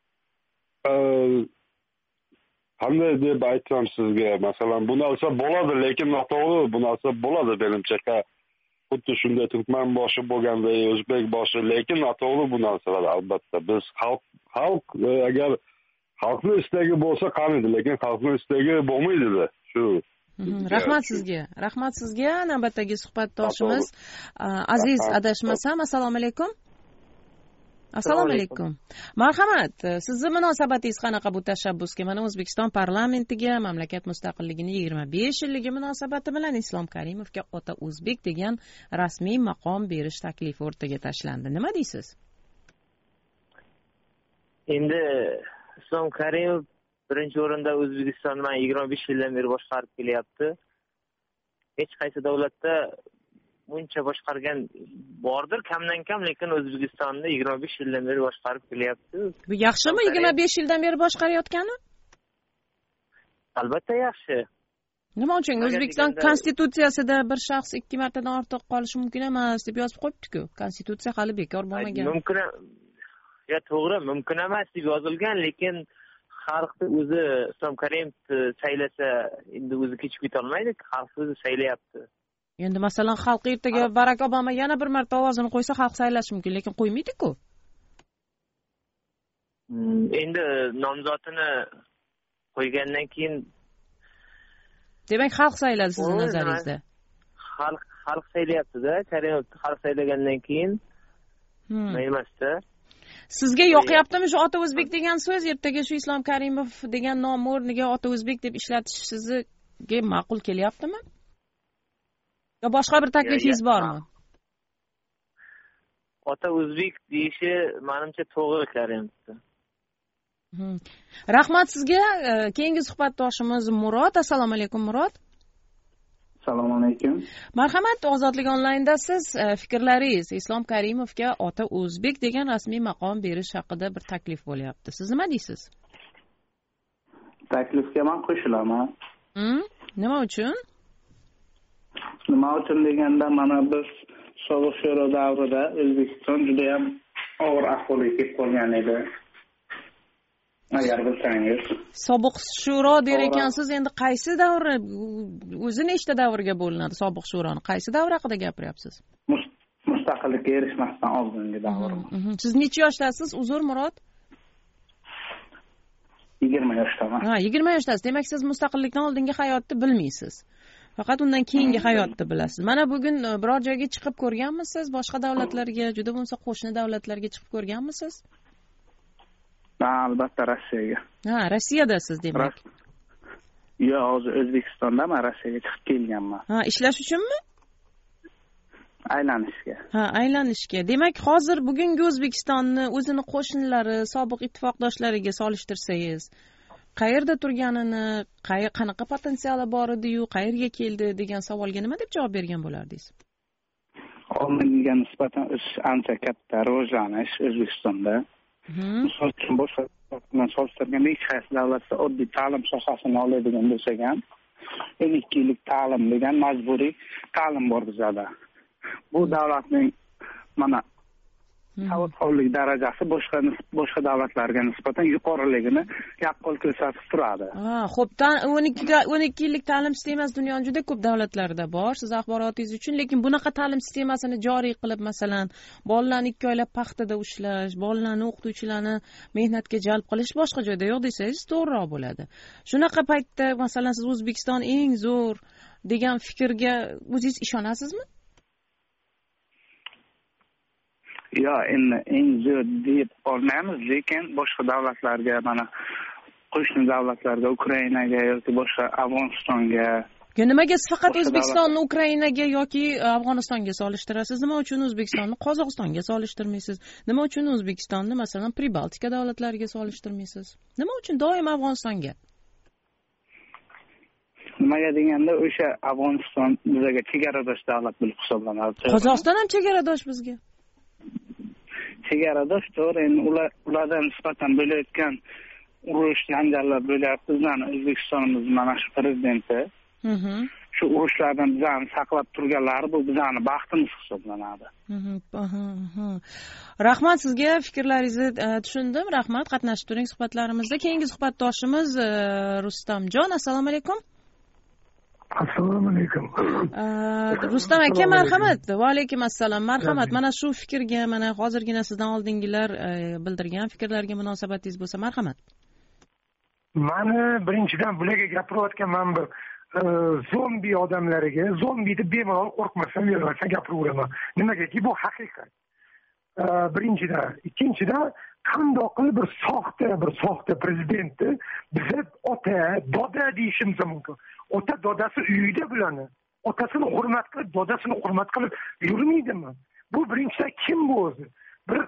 Qanday deb aytsam sizga, masalan, bu narsa bo'ladi, lekin noto'g'ri, bu narsa bo'ladi menimcha. Xuddi shunday turkman boshi bo'lganda o'zbek boshi, lekin noto'g'ri bu narsalar albatta. Biz xalq xalq agar xalqning istagi bo'lsa qaniydi, lekin xalqning istagi bo'lmaydi-da. Shu. Rahmat sizga. Rahmat sizga. Navbatdagi suhbatdoshimiz Aziz adashmasam. Assalomu alaykum. Assalomu alaykum. Marhamat, sizning munosabatingiz qanaqa bu tashabbusga? Mana O'zbekiston parlamentiga mamlakat mustaqilligining yigirma besh yilligi munosabati bilan Islom Karimovga ota o'zbek degan rasmiy maqom berish taklifi o'rtaga tashlandi. Nima deysiz? Endi Islom Karimov birinchi o'rinda O'zbekistonni yigirma besh yildan beri boshqarib kelyapti. Hech qaysi davlatda buncha boshqargan bordir, kamdan kam, lekin O'zbekistonni yigirma besh yildan beri boshqarib kelyapti. Bu yaxshimi yigirma besh yildan beri boshqarayotgani? Albatta yaxshi. Nima uchun? O'zbekiston konstitutsiyasida bir shaxs ikki martadan ortiq qolishi mumkin emas deb yozib qo'yibdi-ku. Konstitutsiya hali bekor bo'lmagan. Mumkin. Ya to'g'ri, mumkin emas deb yozilgan, lekin xalqni o'zi Islom Karimov saylasa, endi o'zi kechib keta olmaydi, xalq o'zi saylayapti. Endi masalan, xalq ertaga Barak Obama yana bir marta ovozini qo'ysa, xalq saylashi mumkin, lekin qo'ymaydi-ku. Endi nomzodini qo'ygandan keyin demak, xalq sayladi sizning nazaringizda. Xalq xalq saylayapti-da, Karimov xalq saylagandan keyin nima emas-da. Sizga yoqyaptimi shu ota o'zbek degan so'z? Ertaga shu Islom Karimov degan nom o'rniga ota o'zbek deb ishlatish sizga ma'qul kelyaptimi? Yo boshqa bir taklifingiz bormi? Ota o'zbek deyishi menimcha to'g'ri Karimovda. Rahmat sizga. Keyingi suhbatdoshimiz Murod. Assalomu alaykum Murod. Assalomu alaykum. Marhamat, Ozodlik onlaynda siz fikrlaringiz Islom Karimovga ota o'zbek degan rasmiy maqom berish haqida bir taklif bo'lyapti. Siz nima deysiz? Taklifga men qo'shilaman. Hmm? Nima uchun? Nima uchun deganda, mana biz sobiq shuro davrida O'zbekiston juda ham og'ir ahvolga kelib qolgan edi. Agar bilsangiz. Sobiq shuro der ekansiz, endi qaysi davr, o'zi nechta davrga bo'linadi sobiq shuroni? Qaysi davr haqida gapiryapsiz? Mustaqillikka erishmasdan oldingi davr. Siz necha yoshdasiz? Uzr Murod? yigirma yoshdaman. Ha, yigirma yoshdasiz. Demak, siz mustaqillikdan oldingi hayotni bilmaysiz. Faqat undan keyingi hayotni bilasiz. Mana bugun biror joyga chiqib ko'rganmisiz? Boshqa davlatlarga, juda bo'lmasa qo'shni davlatlarga chiqib ko'rganmisiz? Ha, albatta Rossiyaga. Ha, Rossiyadasiz demak. Yo'q, hozir O'zbekistondaman, Rossiyaga chiqib kelganman. Ha, ishlash uchunmi? Aylanishga. Ha, aylanishga. Demak, hozir bugungi O'zbekistonni o'zini qo'shnilari, sobiq ittifoqdoshlariga solishtirsangiz, qayerda turganini, qanaqa potensiali bor edi-yu, qayerga keldi degan savolga nima deb javob bergan bo'lardingiz? Oldingiga nisbatan o'sish ancha katta, rivojlanish O'zbekistonda. Misol uchun boshqa bilan solishtirganda hech qaysi davlatda oddiy ta'lim sohasini oladigan bo'lsak ham, o'n ikki yillik ta'lim degan majburiy ta'lim bor bizda. Bu davlatning mana savodxonlik darajasi boshqa boshqa davlatlarga nisbatan yuqoriligini yaqqol ko'rsatib turadi. Ha, xo'p, o'n ikki yillik ta'lim sistemasi dunyoning juda ko'p davlatlarida bor. Siz axborotingiz uchun, lekin bunaqa ta'lim sistemasini joriy qilib, masalan, bolalarni ikki oylab paxtada ushlash, bolalarni o'qituvchilarni mehnatga jalb qilish boshqa joyda yo'q desangiz to'g'riroq bo'ladi. Shunaqa paytda, masalan, siz O'zbekiston eng zo'r degan fikrga o'zingiz ishonasizmi? Yo, endi eng zo'r deb olmaymiz, lekin boshqa davlatlarga, mana qo'shni davlatlarga, Ukrainaga yoki boshqa Afg'onistonga. Nimaga siz faqat O'zbekistonni Ukrainaga yoki Afg'onistonga solishtirasiz? Nima uchun O'zbekistonni Qozog'istonga solishtirmaysiz? Nima uchun O'zbekistonni masalan Pribaltika davlatlariga solishtirmaysiz? Nima uchun doim Afg'onistonga? Nimaga deganda, o'sha Afg'oniston bizga chegaradosh davlat bo'lib hisoblanadi. Qozog'iston ham chegaradosh bizga. Chegaradosh to'g'ri, endi ular ulardan nisbatan bo'layotgan urush, janjallar bo'lyapti. Bizning O'zbekistonimiz mana shu prezidenti shu urushlardan bizani saqlab turganlari bu bizning baxtimiz hisoblanadi. Rahmat sizga, fikrlaringizni tushundim. Rahmat, qatnashib turing suhbatlarimizda. Keyingi suhbatdoshimiz Rustamjon. Assalomu alaykum. Assalomu alaykum. Rustam aka, marhamat. Va alaykum assalom. Marhamat. Mana shu fikrga, mana hozirgina sizdan oldingilar bildirgan fikrlarga munosabatingiz bo'lsa, marhamat. Mani birinchidan bularga gapirayotganman bir zombi odamlariga, zombini bemalol qo'rqmasam, yolg'oncha gapiraveraman. Nimagaki bu haqiqat. Birinchidan, ikkinchidan, qandoq qilib bir soxta, bir soxta prezidentni biz ota, doda deyishimiz mumkin. Ota dodasi uyida bularni, otasini hurmat qilib, dodasini hurmat qilib yurmaydimi? Bu birinchidan kim bu o'zi? Bir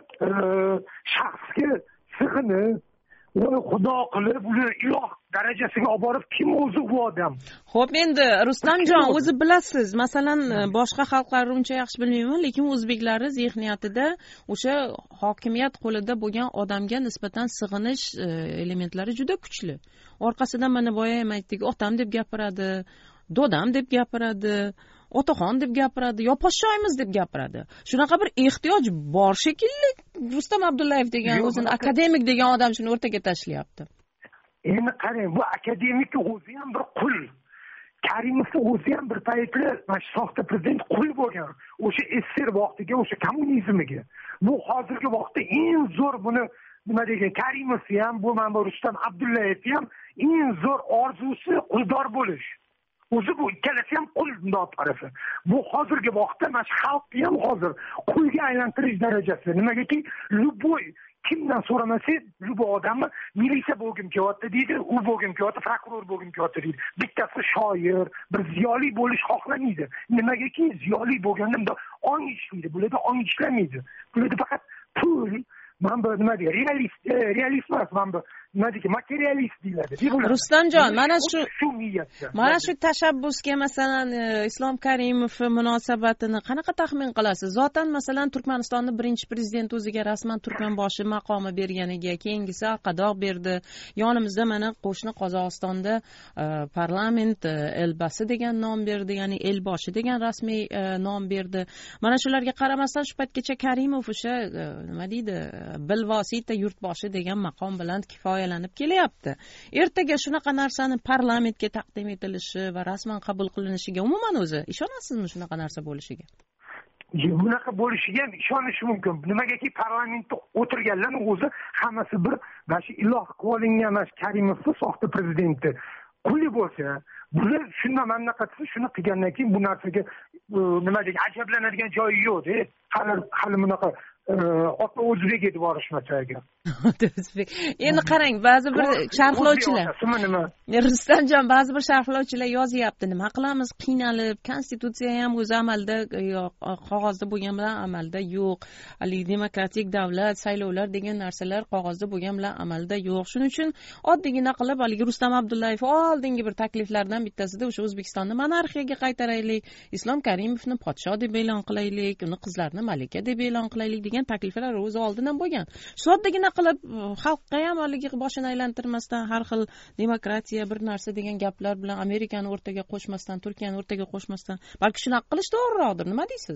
shaxsga sig'inib, uni xudo qilib, uni iloh darajasiga olib borib kim o'zi bu odam? Xo'p, endi Rustamjon, o'zi bilasiz, masalan, boshqa xalqlarni uncha yaxshi bilmayman, lekin o'zbeklar zehniyatida o'sha hokimiyat qo'lida bo'lgan odamga nisbatan sig'inish elementlari juda kuchli. Orqasidan mana boya ham aytdik, otam deb gapiradi, dodam deb gapiradi, otaxon deb gapiradi, yo podshoyimiz deb gapiradi. Shunaqa bir ehtiyoj bor shekilli. Rustam Abdullayev degan o'zini akademik degan odam shuni o'rtaga tashlayapti. Endi qarang, bu akademik o'zi ham bir qul. Karimov o'zi ham bir paytlar mana soxta prezident qul bo'lgan. O'sha S S R vaqtiga, o'sha kommunizmga. Bu hozirgi vaqtda eng zo'r buni nima degan, Karimov ham, bu mana Rustam Abdullayev ham eng zo'r orzusi quldor bo'lish. O'zi bu ikkalasi ham qul tarafi. Bu hozirgi vaqtda mana xalqni ham hozir qulga aylantirish darajasi. Nimagaki, luboy kimdan so'ramasangiz, luboy odamni militsiya bo'lgim kelyapti deydi, u bo'lgim kelyapti, prokuror bo'lgim kelyapti deydi. Bittasi shoir, bir ziyoli bo'lish xohlamaydi. Nimagaki, ziyoli bo'lganda ong ishlaydi, bularda ong ishlamaydi. Bularda faqat pul, mana bu nima deydi, realist, realist emas, mana bu nima deydi, materialist deyiladi. Rustamjon, mana shu mana shu tashabbusga masalan Islom Karimov munosabatini qanaqa taxmin qilasiz? Zotan masalan Turkmanistonning birinchi prezidenti o'ziga rasman turkmanboshi maqomi berganiga, keyingisi Alqadoq berdi. Yonimizda mana qo'shni Qozog'istonda parlament elbasi degan nom berdi, ya'ni elboshi degan rasmiy nom berdi. Mana shularga qaramasdan shu paytgacha Karimov o'sha nima deydi, bilvosita yurtboshi degan maqom bilan kifoyalanib kelyapti. Ertaga shunaqa narsani parlamentga taqdim etilishi va rasman qabul qilinishiga umuman o'zi ishonasizmi shunaqa narsa bo'lishiga? bunaqa bo'lishiga ham ishonish mumkin. Nimagaki parlamentda o'tirganlarning o'zi hammasi bir mana shu iloh qilib olingan mana shu Karimovni soxta prezidenti quli bo'lsa, bular shundan manaqa qilsa, shuni qilgandan keyin bu narsaga nima deydi, ajablanadigan joyi yo'q-da. Hali hali bunaqa ota o'zbek edi borishmasa agar. Endi qarang, ba'zi bir sharhlovchilar, Rustamjon, ba'zi bir sharhlovchilar yozyapti, nima qilamiz, qiynalib, konstitutsiya ham o'zi amalda qog'ozda bo'lgan bilan amalda yo'q, haligi demokratik davlat, saylovlar degan narsalar qog'ozda bo'lgan bilan amalda yo'q. Shuning uchun oddiygina qilib haligi Rustam Abdullayev oldingi bir takliflardan bittasida o'sha O'zbekistonni monarxiyaga qaytaraylik, Islom Karimovni podsho deb e'lon qilaylik, uni qizlarini malika deb e'lon qilaylik degan takliflar o'zi oldindan bo'lgan. Shu oddagina qilib xalqqa ham haligi boshini aylantirmasdan, har xil demokratiya bir narsa degan gaplar bilan Amerikani o'rtaga qo'shmasdan, Turkiyani o'rtaga qo'shmasdan, balki shunaqa qilish to'g'riroqdir. Nima deysiz?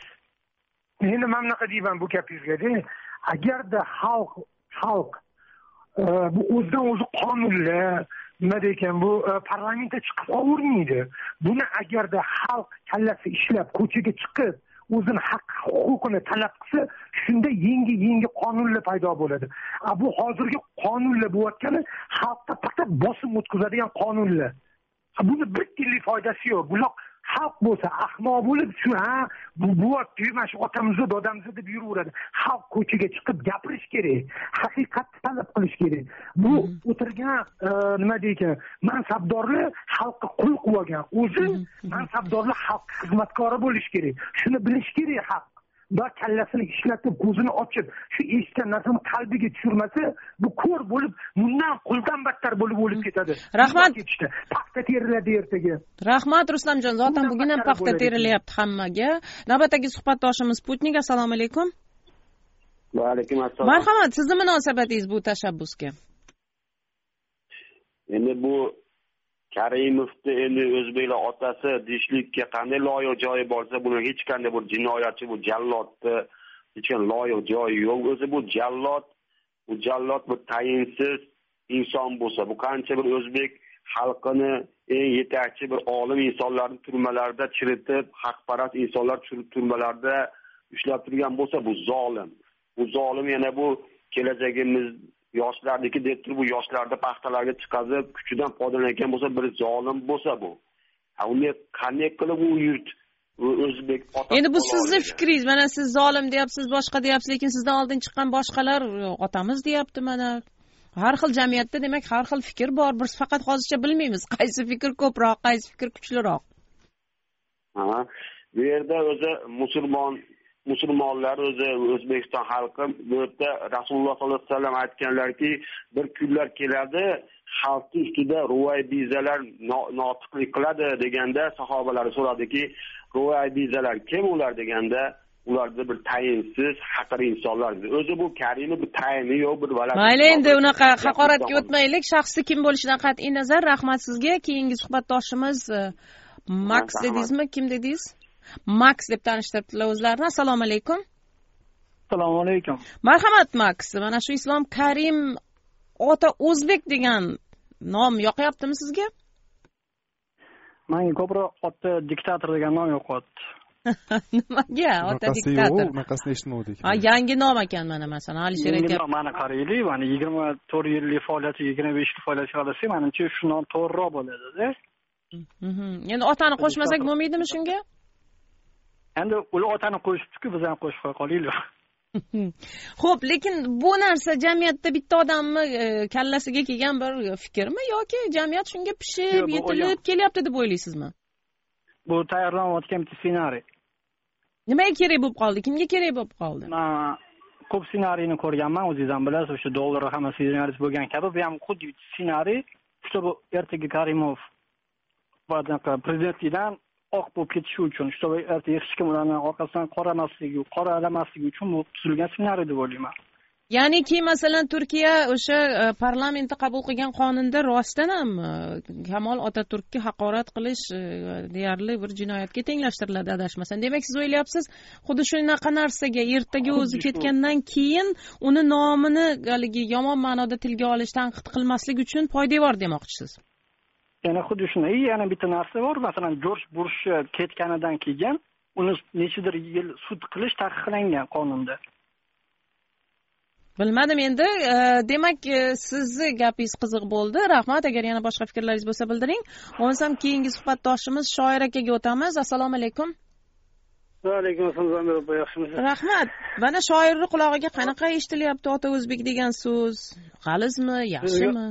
Endi men bunaqa deyman bu gapingizga. Agarda xalq xalq bu o'zidan o'zi qonunlar nima deykan, bu parlamentga chiqib o'rnaydi. Buni agarda xalq kallasi ishlab ko'chaga chiqib o'zini haq huquqini talab qilsa, shunda yangi-yangi qonunlar paydo bo'ladi. Bu hozirgi qonunlar bo'layotgani xalqqa faqat bosim o'tkazadigan qonunlar. Buni bir tiyinlik foydasi yo'q. Bular xalq bo'lsa, ahmoq bo'lib, shu ha, bu bo'lyapti, mana shu otamizni, dodamizni deb yuraveradi. Xalq ko'chaga chiqib gapirish kerak, haqiqatni talab qilish kerak. Bu o'tirgan nima deykan, mansabdorlar xalqqa qul qilib olgan. O'zi mansabdorlar xalq xizmatkori bo'lish kerak. Shuni bilish kerak xalq. Va kallasini ishlatib, ko'zini ochib, shu eshitgan narsani qalbiga tushirmasa, bu ko'r bo'lib, bundan quldan battar bo'lib o'lib ketadi. Rahmat. Paxta teriladi ertaga. Rahmat Rustamjon, zotan bugun ham paxta terilyapti hammaga. Navbatdagi suhbatdoshimiz Sputnik, assalomu alaykum. Va alaykum assalom. Marhamat, sizning munosabatingiz bu tashabbusga? Endi bu Karimovni endi o'zbeklar otasi deyishlikka qanday loyiq joyi bo'lsa, buni hech qanday bir jinoyatchi, bu jallodni hech qanday loyiq joyi yo'q. O'zi bu jallod, bu jallod bir tayinsiz inson bo'lsa, bu qancha bir o'zbek xalqini eng yetakchi bir olim insonlarni turmalarda chiritib, haqparast insonlar turmalarda ushlab turgan bo'lsa, bu zolim. Bu zolim yana bu kelajagimiz yoshlarniki deb turib, bu yoshlarda paxtalarga chiqazib, kuchidan foydalangan bo'lsa, bir zolim bo'lsa bu. Ha, uni qanday qilib u yurt o'zbek ota. Endi bu sizning fikringiz. Mana siz zolim deyapsiz, boshqa deyapsiz, lekin sizdan oldin chiqqan boshqalar otamiz deyapti mana. Har xil jamiyatda demak har xil fikr bor. Biz faqat hozircha bilmaymiz, qaysi fikr ko'proq, qaysi fikr kuchliroq. Ha, bu yerda o'zi musulmon musulmonlar o'zi O'zbekiston xalqi bu yerda Rasululloh sollallohu alayhi vasallam aytganlarki, bir kunlar keladi, xalqning ustida ruvoy bizalar notiqlik qiladi deganda sahobalar so'radiki, ruvoy bizalar kim ular deganda, ularda bir tayinsiz haqir insonlar. O'zi bu Karimov bir tayini yo'q, bir valak. Mayli, endi unaqa haqoratga o'tmaylik. Shaxsiy kim bo'lishidan qat'iy nazar, rahmat sizga. Keyingi suhbatdoshimiz Max dedingizmi, kim dedingiz? Max deb tanishtiribdilar o'zlarini. Assalomu alaykum. Assalomu alaykum. Marhamat Max. Mana shu Islom Karim ota o'zbek degan nom yoqyaptimi sizga? Menga ko'proq ota diktator degan nom yoqyapti. Nimaga? Ota diktator. Bunaqasini eshitmovdik. Ha, yangi nom ekan mana masalan Alisher aytayapti. Mana qaraylik, mana yigirma to'rt yillik faoliyati, yigirma besh yil faoliyat qilsa, menimcha shu nom to'g'riroq bo'ladi-da. Endi otani qo'shmasak bo'lmaydimi shunga? Endi ular otani qo'yishibdi-ku, biz ham qo'shib qo'ya qolaylik. Xo'p, lekin bu narsa jamiyatda bitta odamni kallasiga kelgan bir fikrmi yoki jamiyat shunga pishib, yetilib kelyapti deb o'ylaysizmi? Bu tayyorlanayotgan bitta ssenariy. Nimaga kerak bo'lib qoldi? Kimga kerak bo'lib qoldi? Men ko'p ssenariyni ko'rganman, o'zingiz ham bilasiz, o'sha dollar hamma ssenariysi bo'lgan kabi, bu ham xuddi ssenariy, shu ertaga Karimov prezidentlikdan oq bo'lib ketishi uchun, shu ertaga hech kim ularni orqasidan qoramasligi, qoralamasligi uchun bu tuzilgan ssenariy deb o'ylayman. Ya'niki masalan Turkiya o'sha parlamentda qabul qilgan qonunda rostdan ham Kamol Otaturkka haqorat qilish deyarli bir jinoyatga tenglashtiriladi adashmasam. Demak siz o'ylayapsiz, xuddi shunaqa narsaga ertaga o'zi ketgandan keyin uni nomini haligi yomon ma'noda tilga olish, tanqid qilmaslik uchun poydevor demoqchisiz. Yana xuddi shunday yana bitta narsa bor, masalan Jorj Bush ketganidan keyin uni nechidir yil sud qilish taqiqlangan qonunda. Bilmadim endi, demak sizni gapingiz qiziq bo'ldi. Rahmat. Agar yana boshqa fikrlaringiz bo'lsa bildiring. Bo'lmasam keyingi suhbatdoshimiz Shoir akaga o'tamiz. Assalomu alaykum. Va alaykum assalom, yaxshimisiz? Rahmat. Mana shoirning qulog'iga qanaqa eshitilyapti ota o'zbek degan so'z? G'alizmi, yaxshimi?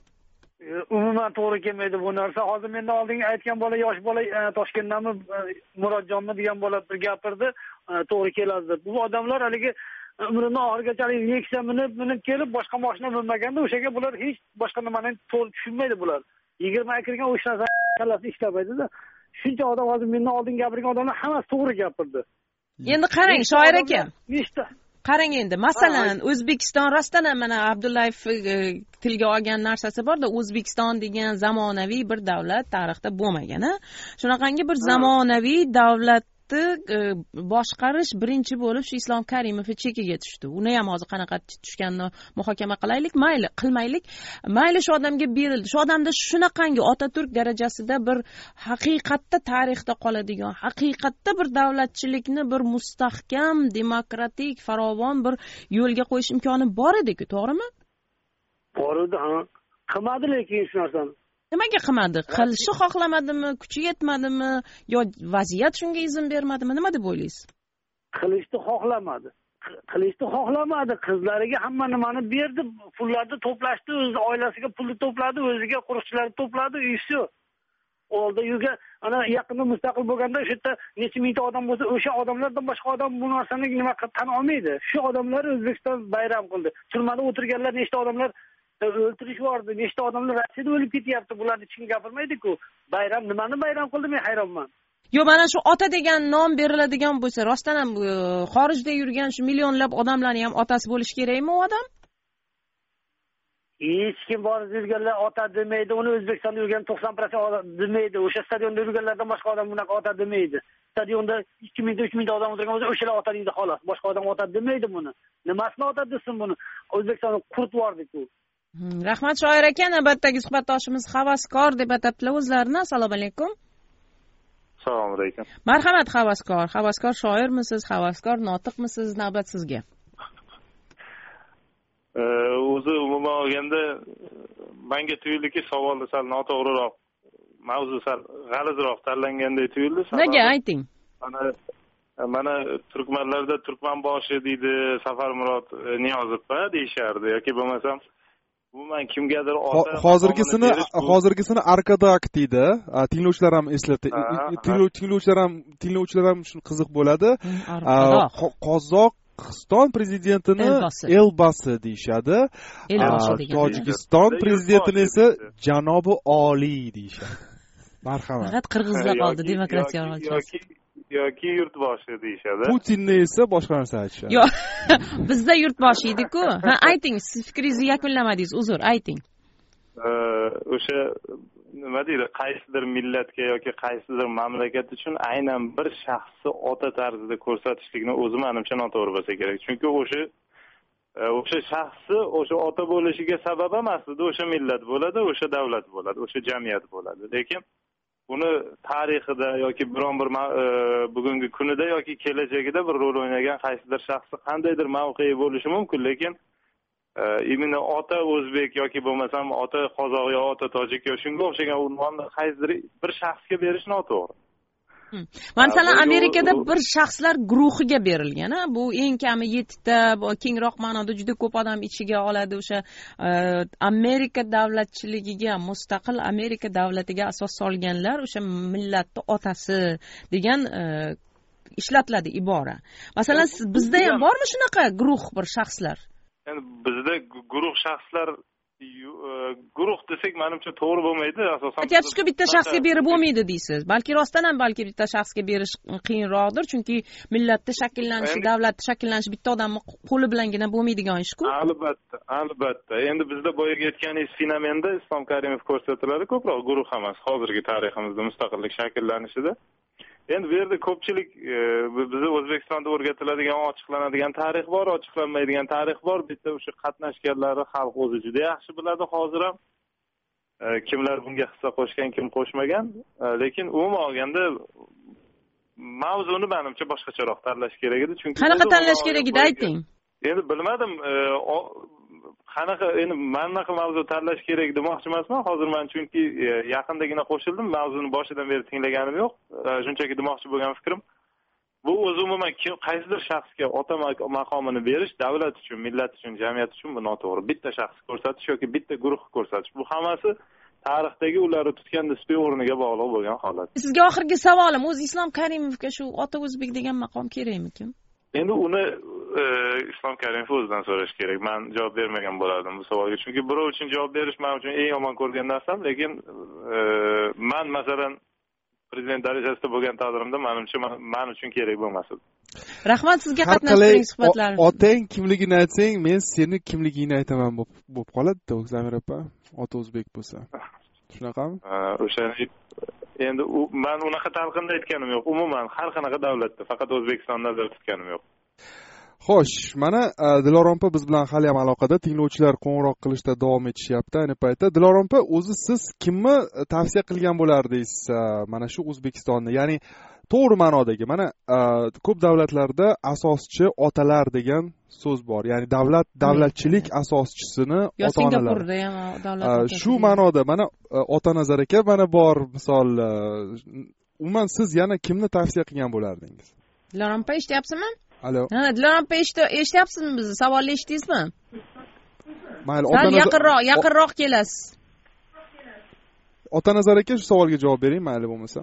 Umuman to'g'ri kelmaydi bu narsa. Hozir mendan oldingi aytgan bola, yosh bola Toshkentdanmi, Murodjonmi degan bola bir gapirdi, to'g'ri keladi. Bu odamlar haligi umrini oxirigacha Nexia minib minib kelib boshqa mashina minmaganda o'shaga bular hech boshqa nimani to'g'ri tushunmaydi bular. yigirma kirgan o'sha narsa kallasi ishlamaydi-da. Shuncha odam hozir mendan oldin gapirgan odamlar hammasi to'g'ri gapirdi. Endi qarang, Shoir aka. Nechta? Qarang endi, masalan, O'zbekiston rostdan ham mana Abdullayev tilga olgan narsasi bor-da, O'zbekiston degan zamonaviy bir davlat tarixda bo'lmagan-a? Shunaqangi bir zamonaviy davlat boshqarish birinchi bo'lib shu Islom Karimov chekiga tushdi. Uni ham hozir qanaqa tushganini muhokama qilaylik, mayli, qilmaylik. Mayli shu odamga berildi. Shu odamda shunaqangi Otaturk darajasida bir haqiqatda tarixda qoladigan, haqiqatda bir davlatchilikni bir mustahkam, demokratik, farovon bir yo'lga qo'yish imkoni bor edi-ku, to'g'rimi? Bor edi, ha. Qilmadi lekin shu narsani. Nimaga qilmadi? Qilishni xohlamadimi, kuchi yetmadimi, yo vaziyat shunga izn bermadimi? Nima deb o'ylaysiz? Qilishni xohlamadi. Qilishni xohlamadi. Qizlariga hamma nimani berdi, pullarni to'plashdi, o'z oilasiga pulni to'pladi, o'ziga qo'riqchilarni to'pladi, uysi. Oldi yurgan, ana yaqinda mustaqil bo'lganda o'sha yerda necha mingta odam bo'lsa, o'sha odamlardan boshqa odam bu narsani nima qilib tan olmaydi. Shu odamlar O'zbekiston bayram qildi. Turmada o'tirganlar nechta odamlar o'ltirish vardı. Nechta odamlar Rossiyada o'lib ketyapti. Bularni hech kim gapirmaydi-ku. Bayram nimani bayram qildi, men hayronman. Yo, mana shu ota degan nom beriladigan bo'lsa, rostdan ham xorijda yurgan shu millionlab odamlarning ham otasi bo'lish kerakmi u odam? Hech kim bor yurganlar ota demaydi. Uni O'zbekistonda yurgan to'qson foiz demaydi. O'sha stadionda yurganlardan boshqa odam bunaqa ota demaydi. Stadionda ikki ming uch ming ta odam o'tirgan bo'lsa, o'shalar ota deydi xolos. Boshqa odam ota demaydi buni. Nimasini ota desin buni? O'zbekistonda qurt bordi-ku. Rahmat Shoir aka, navbatdagi suhbatdoshimiz Havaskor deb atabdilar o'zlarini. Assalomu alaykum. Assalomu alaykum. Marhamat Havaskor. Havaskor shoirmisiz, Havaskor notiqmisiz? Navbat sizga. O'zi umuman olganda menga tuyuldiki, savolni sal noto'g'riroq, mavzu sal g'alizroq tanlanganday tuyuldi. Nega ayting? Mana mana turkmanlarda Turkmanboshi deydi, Safarmurod Niyozovga deyishardi yoki bo'lmasam umuman kimgadir ota hozirgisini hozirgisini Arkadak deydi. Tinglovchilar ham eslatdi. Tinglovchilar ham tinglovchilar ham shuni qiziq bo'ladi. Qozog'iston prezidentini Elbasi deyshadi. Tojikiston prezidentini esa janobi oliy deyshadi. Marhamat. Faqat qirg'izlar qoldi demokratiya yoki yoki yurtboshi deyshadi. Putinni esa boshqa narsa aytishadi. Yo'q. Bizda yurtboshi edi-ku. Ha, ayting, siz fikringizni yakunlamadingiz. Uzr, ayting. O'sha nima deydi, qaysidir millatga yoki qaysidir mamlakat uchun aynan bir shaxsni ota tarzida ko'rsatishlikni o'zi menimcha noto'g'ri bo'lsa kerak. Chunki o'sha o'sha shaxsni o'sha ota bo'lishiga sabab ham aslida o'sha millat bo'ladi, o'sha davlat bo'ladi, o'sha jamiyat bo'ladi. Lekin buni tarixida yoki biron bir bugungi kunida yoki kelajagida bir rol o'ynagan qaysidir shaxsni qandaydir mavqei bo'lishi mumkin, lekin imini ota o'zbek yoki bo'lmasam ota qozoq yo ota tojik yo shunga o'xshagan unvonni qaysidir bir shaxsga berish noto'g'ri. Masalan, Amerikada bir shaxslar guruhiga berilgan, bu eng kami yettita, kengroq ma'noda juda ko'p odam ichiga oladi. O'sha Amerika davlatchiligiga, mustaqil Amerika davlatiga asos solganlar o'sha millatning otasi degan ishlatiladi ibora. Masalan, bizda ham bormi shunaqa guruh bir shaxslar? Endi bizda guruh shaxslar guruh desak menimcha to'g'ri bo'lmaydi. Asosan aytyapsiz-ku, bitta shaxsga berib bo'lmaydi deysiz. Balki rostdan ham balki bitta shaxsga berish qiyinroqdir, chunki millatning shakllanishi, davlatning shakllanishi bitta odamning qo'li bilangina bo'lmaydigan ish-ku. Albatta, albatta. Endi bizda boyaga aytganingiz fenomenda Islom Karimov ko'rsatiladi, ko'proq guruh emas hozirgi tariximizda mustaqillik shakllanishida. Endi bu yerda ko'pchilik bizni O'zbekistonda o'rgatiladigan, ochiqlanadigan tarix bor, ochiqlanmaydigan tarix bor. Bitta o'sha qatnashganlarni xalq o'zi juda yaxshi biladi hozir ham. Kimlar bunga hissa qo'shgan, kim qo'shmagan. Lekin umuman olganda mavzuni menimcha boshqacharoq tanlash kerak edi. Chunki qanaqa tanlash kerak edi ayting. Endi bilmadim, qanaqa endi manaqa mavzu tanlash kerak demoqchi emasman. Hozir men chunki yaqindagina qo'shildim, mavzuni boshidan beri tinglaganim yo'q. Shunchaki demoqchi bo'lgan fikrim bu o'zi umuman qaysidir shaxsga ota maqomini berish davlat uchun, millat uchun, jamiyat uchun bu noto'g'ri. Bitta shaxs ko'rsatish yoki bitta guruh ko'rsatish. Bu hammasi tarixdagi ularni tutgan nisbiy o'rniga bog'liq bo'lgan holat. Sizga oxirgi savolim, o'zi Islom Karimovga shu ota o'zbek degan maqom kerakmikin? Endi uni Islom Karimov o'zidan so'rash kerak. Men javob bermagan bo'lardim bu savolga. Chunki birov uchun javob berish men uchun eng yomon ko'rgan narsam, lekin men masalan prezident darajasida bo'lgan taqdirimda menimcha men uchun kerak bo'lmas edi. Rahmat sizga qatnashtiring suhbatlar. Otang kimligini aytsang, men seni kimligingni aytaman bo'lib qoladi-da, Zamir opa. Ota o'zbek bo'lsa. Shunaqami? O'sha endi u men unaqa talqinda aytganim yo'q. Umuman har qanaqa davlatda, faqat O'zbekistonni nazarda tutganim yo'q. Xo'sh, mana Dilorom opa biz bilan hali ham aloqada, tinglovchilar qo'ng'iroq qilishda davom etishyapti ayni paytda. Dilorom opa, o'zi siz kimni tavsiya qilgan bo'lardingiz mana shu O'zbekistonni? Ya'ni to'g'ri ma'nodagi, mana ko'p davlatlarda asoschi otalar degan so'z bor. Ya'ni davlat, davlatchilik asoschisini ota-onalar. Singapurda ham davlat. Shu ma'noda mana ota Nazar aka mana bor misol. Umuman siz yana kimni tavsiya qilgan bo'lardingiz? Dilorom opa eshityapsizmi? Alo. Ha, Dilorom opa eshityapsizmi bizni? Savolni eshitdingizmi? Mayli, ota Nazar yaqinroq, yaqinroq kelasiz. Ota Nazar aka shu savolga javob bering, mayli bo'lmasa.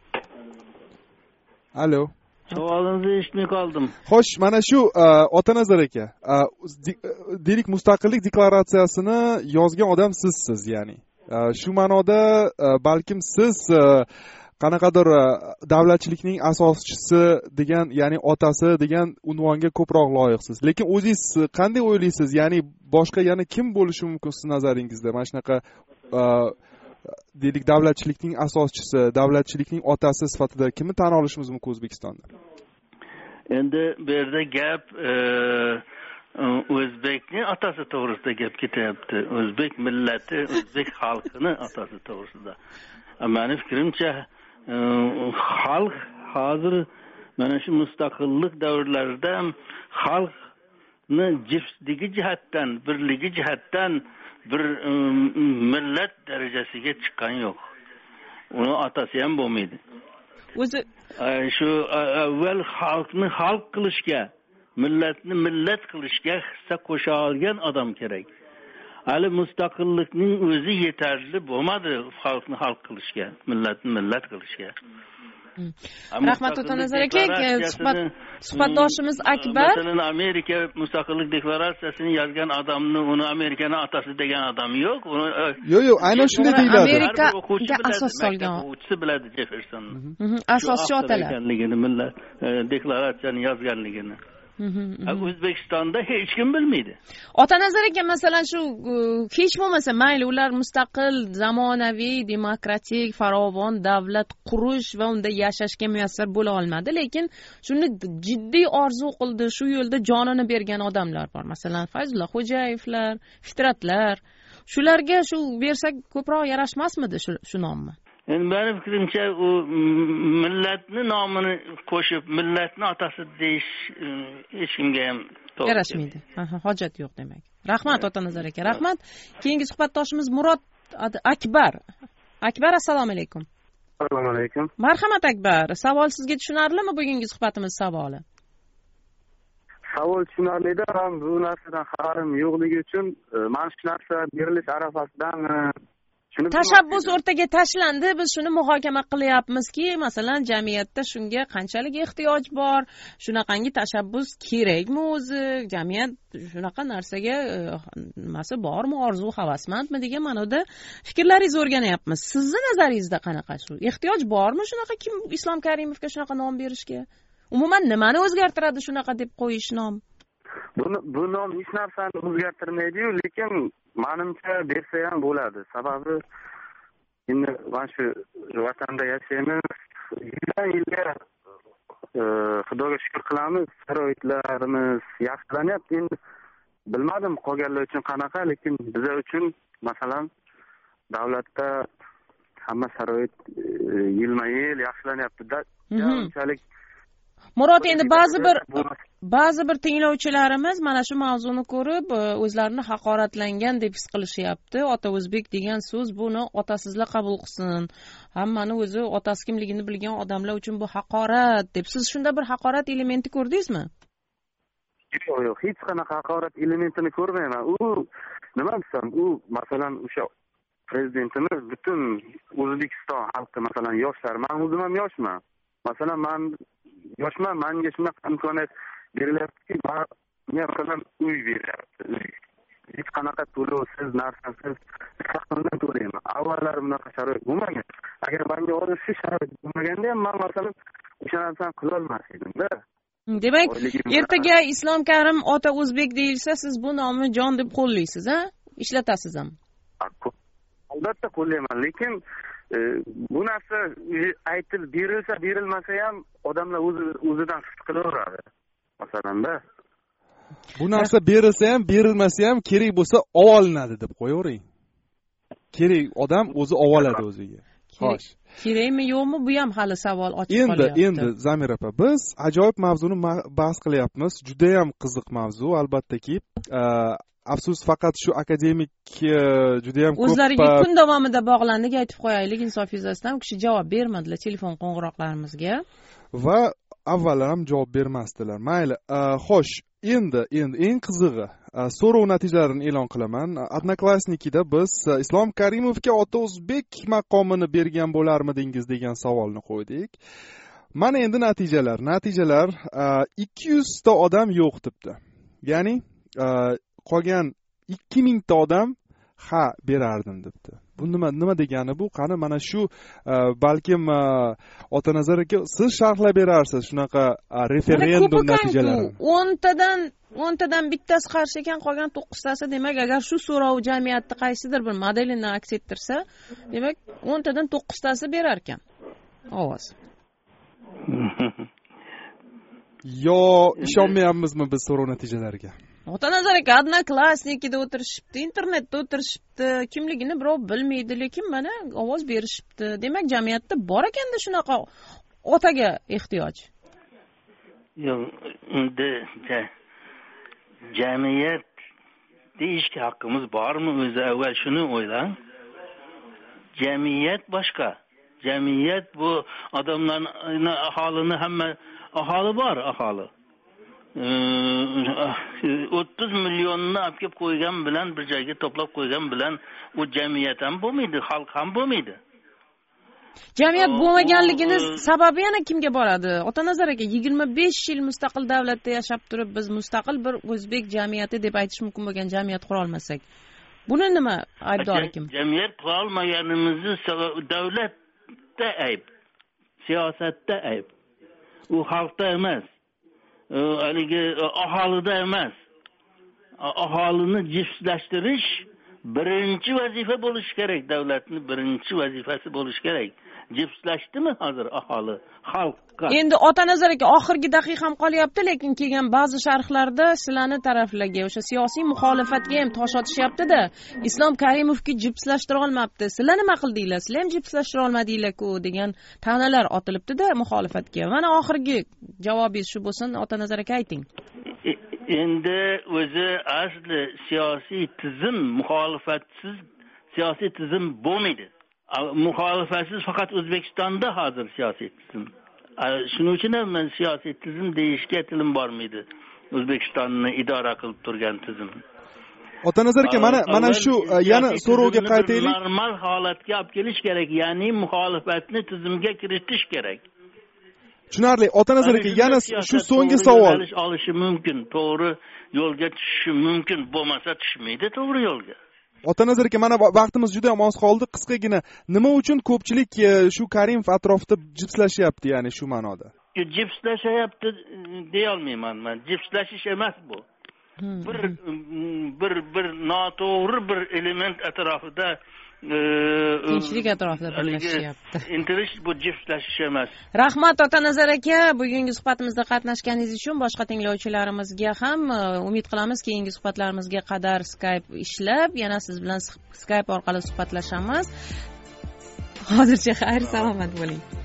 Alo. Savolingizni eshitmay qoldim. Xo'sh, mana shu Ota Nazar aka, deylik mustaqillik deklaratsiyasini yozgan odam sizsiz, ya'ni. Shu ma'noda balkim siz qanaqadir davlatchilikning asoschisi degan, ya'ni otasi degan unvonga ko'proq loyiqsiz. Lekin o'zingiz qanday o'ylaysiz? Ya'ni boshqa yana kim bo'lishi mumkin siz nazaringizda? Mana shunaqa deylik davlatchilikning asoschisi, davlatchilikning otasi sifatida kimni tan olishimiz mumkin O'zbekistonda? Endi bu yerda gap o'zbekning otasi to'g'risida gap ketyapti. O'zbek millati, o'zbek xalqining otasi to'g'risida. Meni fikrimcha xalq hozir mana shu mustaqillik davrlarida xalqni jiftligi jihatdan, birligi jihatdan bir millat darajasiga chiqqan yo'q. Uni otasi ham bo'lmaydi. O'zi shu avval xalqni xalq qilishga, millatni millat qilishga hissa qo'sha olgan odam kerak. Hali mustaqillikning o'zi yetarli bo'lmadi xalqni xalq qilishga, millatni millat qilishga. Rahmat Ota Nazar aka, suhbat suhbatdoshimiz Akbar. Masalan, Amerika mustaqillik deklaratsiyasini yozgan odamni, uni Amerikaning otasi degan odam yo'q. Uni Yo'q, yo'q, aynan shunday deyiladi. Amerikaga asos solgan o'quvchisi biladi Jeffersonni. Asoschi otalar ekanligini, millat deklaratsiyani yozganligini. O'zbekistonda hech kim bilmaydi. Ota Nazar aka, masalan shu hech bo'lmasa mayli ular mustaqil, zamonaviy, demokratik, farovon davlat qurish va unda yashashga muyassar bo'la olmadi, lekin shuni jiddiy orzu qildi, shu yo'lda jonini bergan odamlar bor. Masalan, Fayzulla Xo'jayevlar, Fitratlar. Shularga shu bersak ko'proq yarashmasmidi shu nomni? Endi mening fikrimcha u millatni nomini qo'shib, millatni otasi deyish hech kimga ham to'g'ri yarashmaydi. Ha, hojat yo'q demak. Rahmat Ota Nazar aka, rahmat. Keyingi suhbatdoshimiz Murod Akbar. Akbar, assalomu alaykum. Assalomu alaykum. Marhamat Akbar, savol sizga tushunarlimi bugungi suhbatimiz savoli? Savol tushunarli-da, ham bu narsadan xabarim yo'qligi uchun mana shu narsa berilish arafasidan tashabbus o'rtaga tashlandi. Biz shuni muhokama qilyapmizki, masalan, jamiyatda shunga qanchalik ehtiyoj bor, shunaqangi tashabbus kerakmi o'zi, jamiyat shunaqa narsaga nimasi bormi, orzu, havasmandmi degan ma'noda fikrlaringizni o'rganyapmiz. Sizning nazaringizda qanaqa shu? Ehtiyoj bormi shunaqa kim Islom Karimovga shunaqa nom berishga? Umuman nimani o'zgartiradi shunaqa deb qo'yish nom? Buni bu nom hech narsani o'zgartirmaydi-yu, lekin menimcha bersa ham bo'ladi. Sababi endi mana shu vatanda yashaymiz. Yildan yilga Xudoga shukr qilamiz, sharoitlarimiz yaxshilanyapti. Endi bilmadim qolganlar uchun qanaqa, lekin bizlar uchun masalan davlatda hamma sharoit yilma-yil yaxshilanyapti. unchalik Murod, endi ba'zi bir ba'zi bir tinglovchilarimiz mana shu mavzuni ko'rib o'zlarini haqoratlangan deb his qilishyapti. Ota o'zbek degan so'z buni otasizlar qabul qilsin. Hammani o'zi otasi kimligini bilgan odamlar uchun bu haqorat deb. Siz shunda bir haqorat elementi ko'rdingizmi? Yo'q, yo'q, hech qanaqa haqorat elementini ko'rmayman. U nima desam, u masalan o'sha prezidentimiz butun O'zbekiston xalqi, masalan yoshlar, men o'zim ham yoshman. Masalan, men yoshman, menga shunaqa imkoniyat berilyaptiki, menga masalan uy beryapti. Hech qanaqa to'lovsiz, narsasiz haqqimdan to'layman. Avvallari bunaqa sharoit bo'lmagan. Agar menga hozir shu sharoit bo'lmaganda ham men masalan o'sha narsani qila olmas edim-da. Demak, ertaga Islom Karim ota o'zbek deyilsa, siz bu nomni jon deb qo'llaysiz, ha? Ishlatasiz ham. Albatta qo'llayman, lekin bu narsa aytilib berilsa, berilmasa ham odamlar o'zi o'zidan his qilaveradi. Masalanda bu narsa berilsa ham, berilmasa ham kerak bo'lsa olinadi deb qo'yavering. Kerak odam o'zi oladi o'ziga. Xo'sh. Kerakmi, yo'qmi, bu ham hali savol ochiq qolyapti. Endi, endi Zamir opa, biz ajoyib mavzuni bahs qilyapmiz. Juda ham qiziq mavzu, albattaki. Afsus, faqat shu akademik juda ham ko'p o'zlariga kun davomida bog'landik, aytib qo'yaylik, insof yuzasidan u kishi javob bermadilar telefon qo'ng'iroqlarimizga. Va avvallar ham javob bermasdilar. Mayli, xo'sh, endi endi eng qizig'i so'rov natijalarini e'lon qilaman. Odnoklassnikida biz Islom Karimovga ota o'zbek maqomini bergan bo'larmidingiz degan savolni qo'ydik. Mana endi natijalar. Natijalar ikki yuz ta odam yo'q debdi. Ya'ni qolgan ikki ming ta odam ha berardim debdi. Bu nima nima degani bu? Qani mana shu balkim Otanazar aka siz sharhlab berarsiz shunaqa referendum natijalarini. o'n tadan o'n tadan bittasi qarshi ekan, qolgan to'qqiztasi, demak agar shu so'rov jamiyatda qaysidir bir modelini aks ettirsa, demak o'n tadan to'qqiztasi berar ekan ovoz. Yo, ishonmayapmizmi biz so'rov natijalariga? Otanazar aka Odnoklassnikida o'tirishibdi, internetda o'tirishibdi, kimligini birov bilmaydi, lekin mana ovoz berishibdi. Demak, jamiyatda bor ekanda shunaqa otaga ehtiyoj. Yo'q, endi jamiyat deyishga haqqimiz bormi o'zi? Avval shuni o'ylang. Jamiyat boshqa. Jamiyat bu odamlarni, aholini, hamma aholi bor, aholi. o'ttiz millionni olib kelib qo'ygan bilan, bir joyga to'plab qo'ygan bilan u jamiyat ham bo'lmaydi, xalq ham bo'lmaydi. Jamiyat bo'lmaganligini sababi yana kimga boradi? Otanazar aka, yigirma besh yil mustaqil davlatda yashab turib, biz mustaqil bir o'zbek jamiyati deb aytish mumkin bo'lgan jamiyat qura olmasak, buni nima aybdor kim? Jamiyat qura olmaganimizni davlatda ayb, siyosatda ayb. U xalqda emas. Haligi aholida emas. Aholini jipslashtirish birinchi vazifa bo'lishi kerak, davlatning birinchi vazifasi bo'lishi kerak. Jipslashdimi hozir aholi xalqqa? Endi Otanazar aka, oxirgi daqiqam qolyapti, lekin kelgan ba'zi sharhlarda sizlarni taraflarga, o'sha siyosiy muxolifatga ham tosh otishyapti-da. Islom Karimovga jipslashtira olmabdi. Sizlar nima qildinglar? Sizlar ham jipslashtira olmadinglar-ku degan ta'nalar otilibdi-da muxolifatga. Mana oxirgi javobingiz shu bo'lsin, Otanazar aka, ayting. Endi o'zi asli siyosiy tizim muxolifatsiz siyosiy tizim bo'lmaydi. Muxolifatsiz faqat O'zbekistonda hozir siyosiy tizim. Shuning uchun ham men siyosiy tizim deyishga tilim bormaydi. O'zbekistonni idora qilib turgan tizim. Otanazar aka, mana mana shu yana so'rovga qaytaylik. Normal holatga olib kelish kerak, ya'ni muxolifatni tizimga kiritish kerak. Tushunarli. Otanazar aka, yana shu so'nggi savol. Olishi mumkin, to'g'ri yo'lga tushishi mumkin, bo'lmasa tushmaydi to'g'ri yo'lga. Otanazar aka, mana vaqtimiz juda ham oz qoldi. Qisqagina, nima uchun ko'pchilik shu Karimov atrofida jipslashyapti, ya'ni shu ma'noda? Jipslashyapti deya olmayman men. Jipslashish emas bu. Bir bir bir noto'g'ri bir element atrofida tinchlik atrofida birlashyapti. Intilish bu jipslashish emas. Rahmat Otanazar aka, bugungi suhbatimizda qatnashganingiz uchun. Boshqa tinglovchilarimizga ham umid qilamiz, keyingi suhbatlarimizga qadar Skype ishlab, yana siz bilan Skype orqali suhbatlashamiz. Hozircha xayr, salomat bo'ling.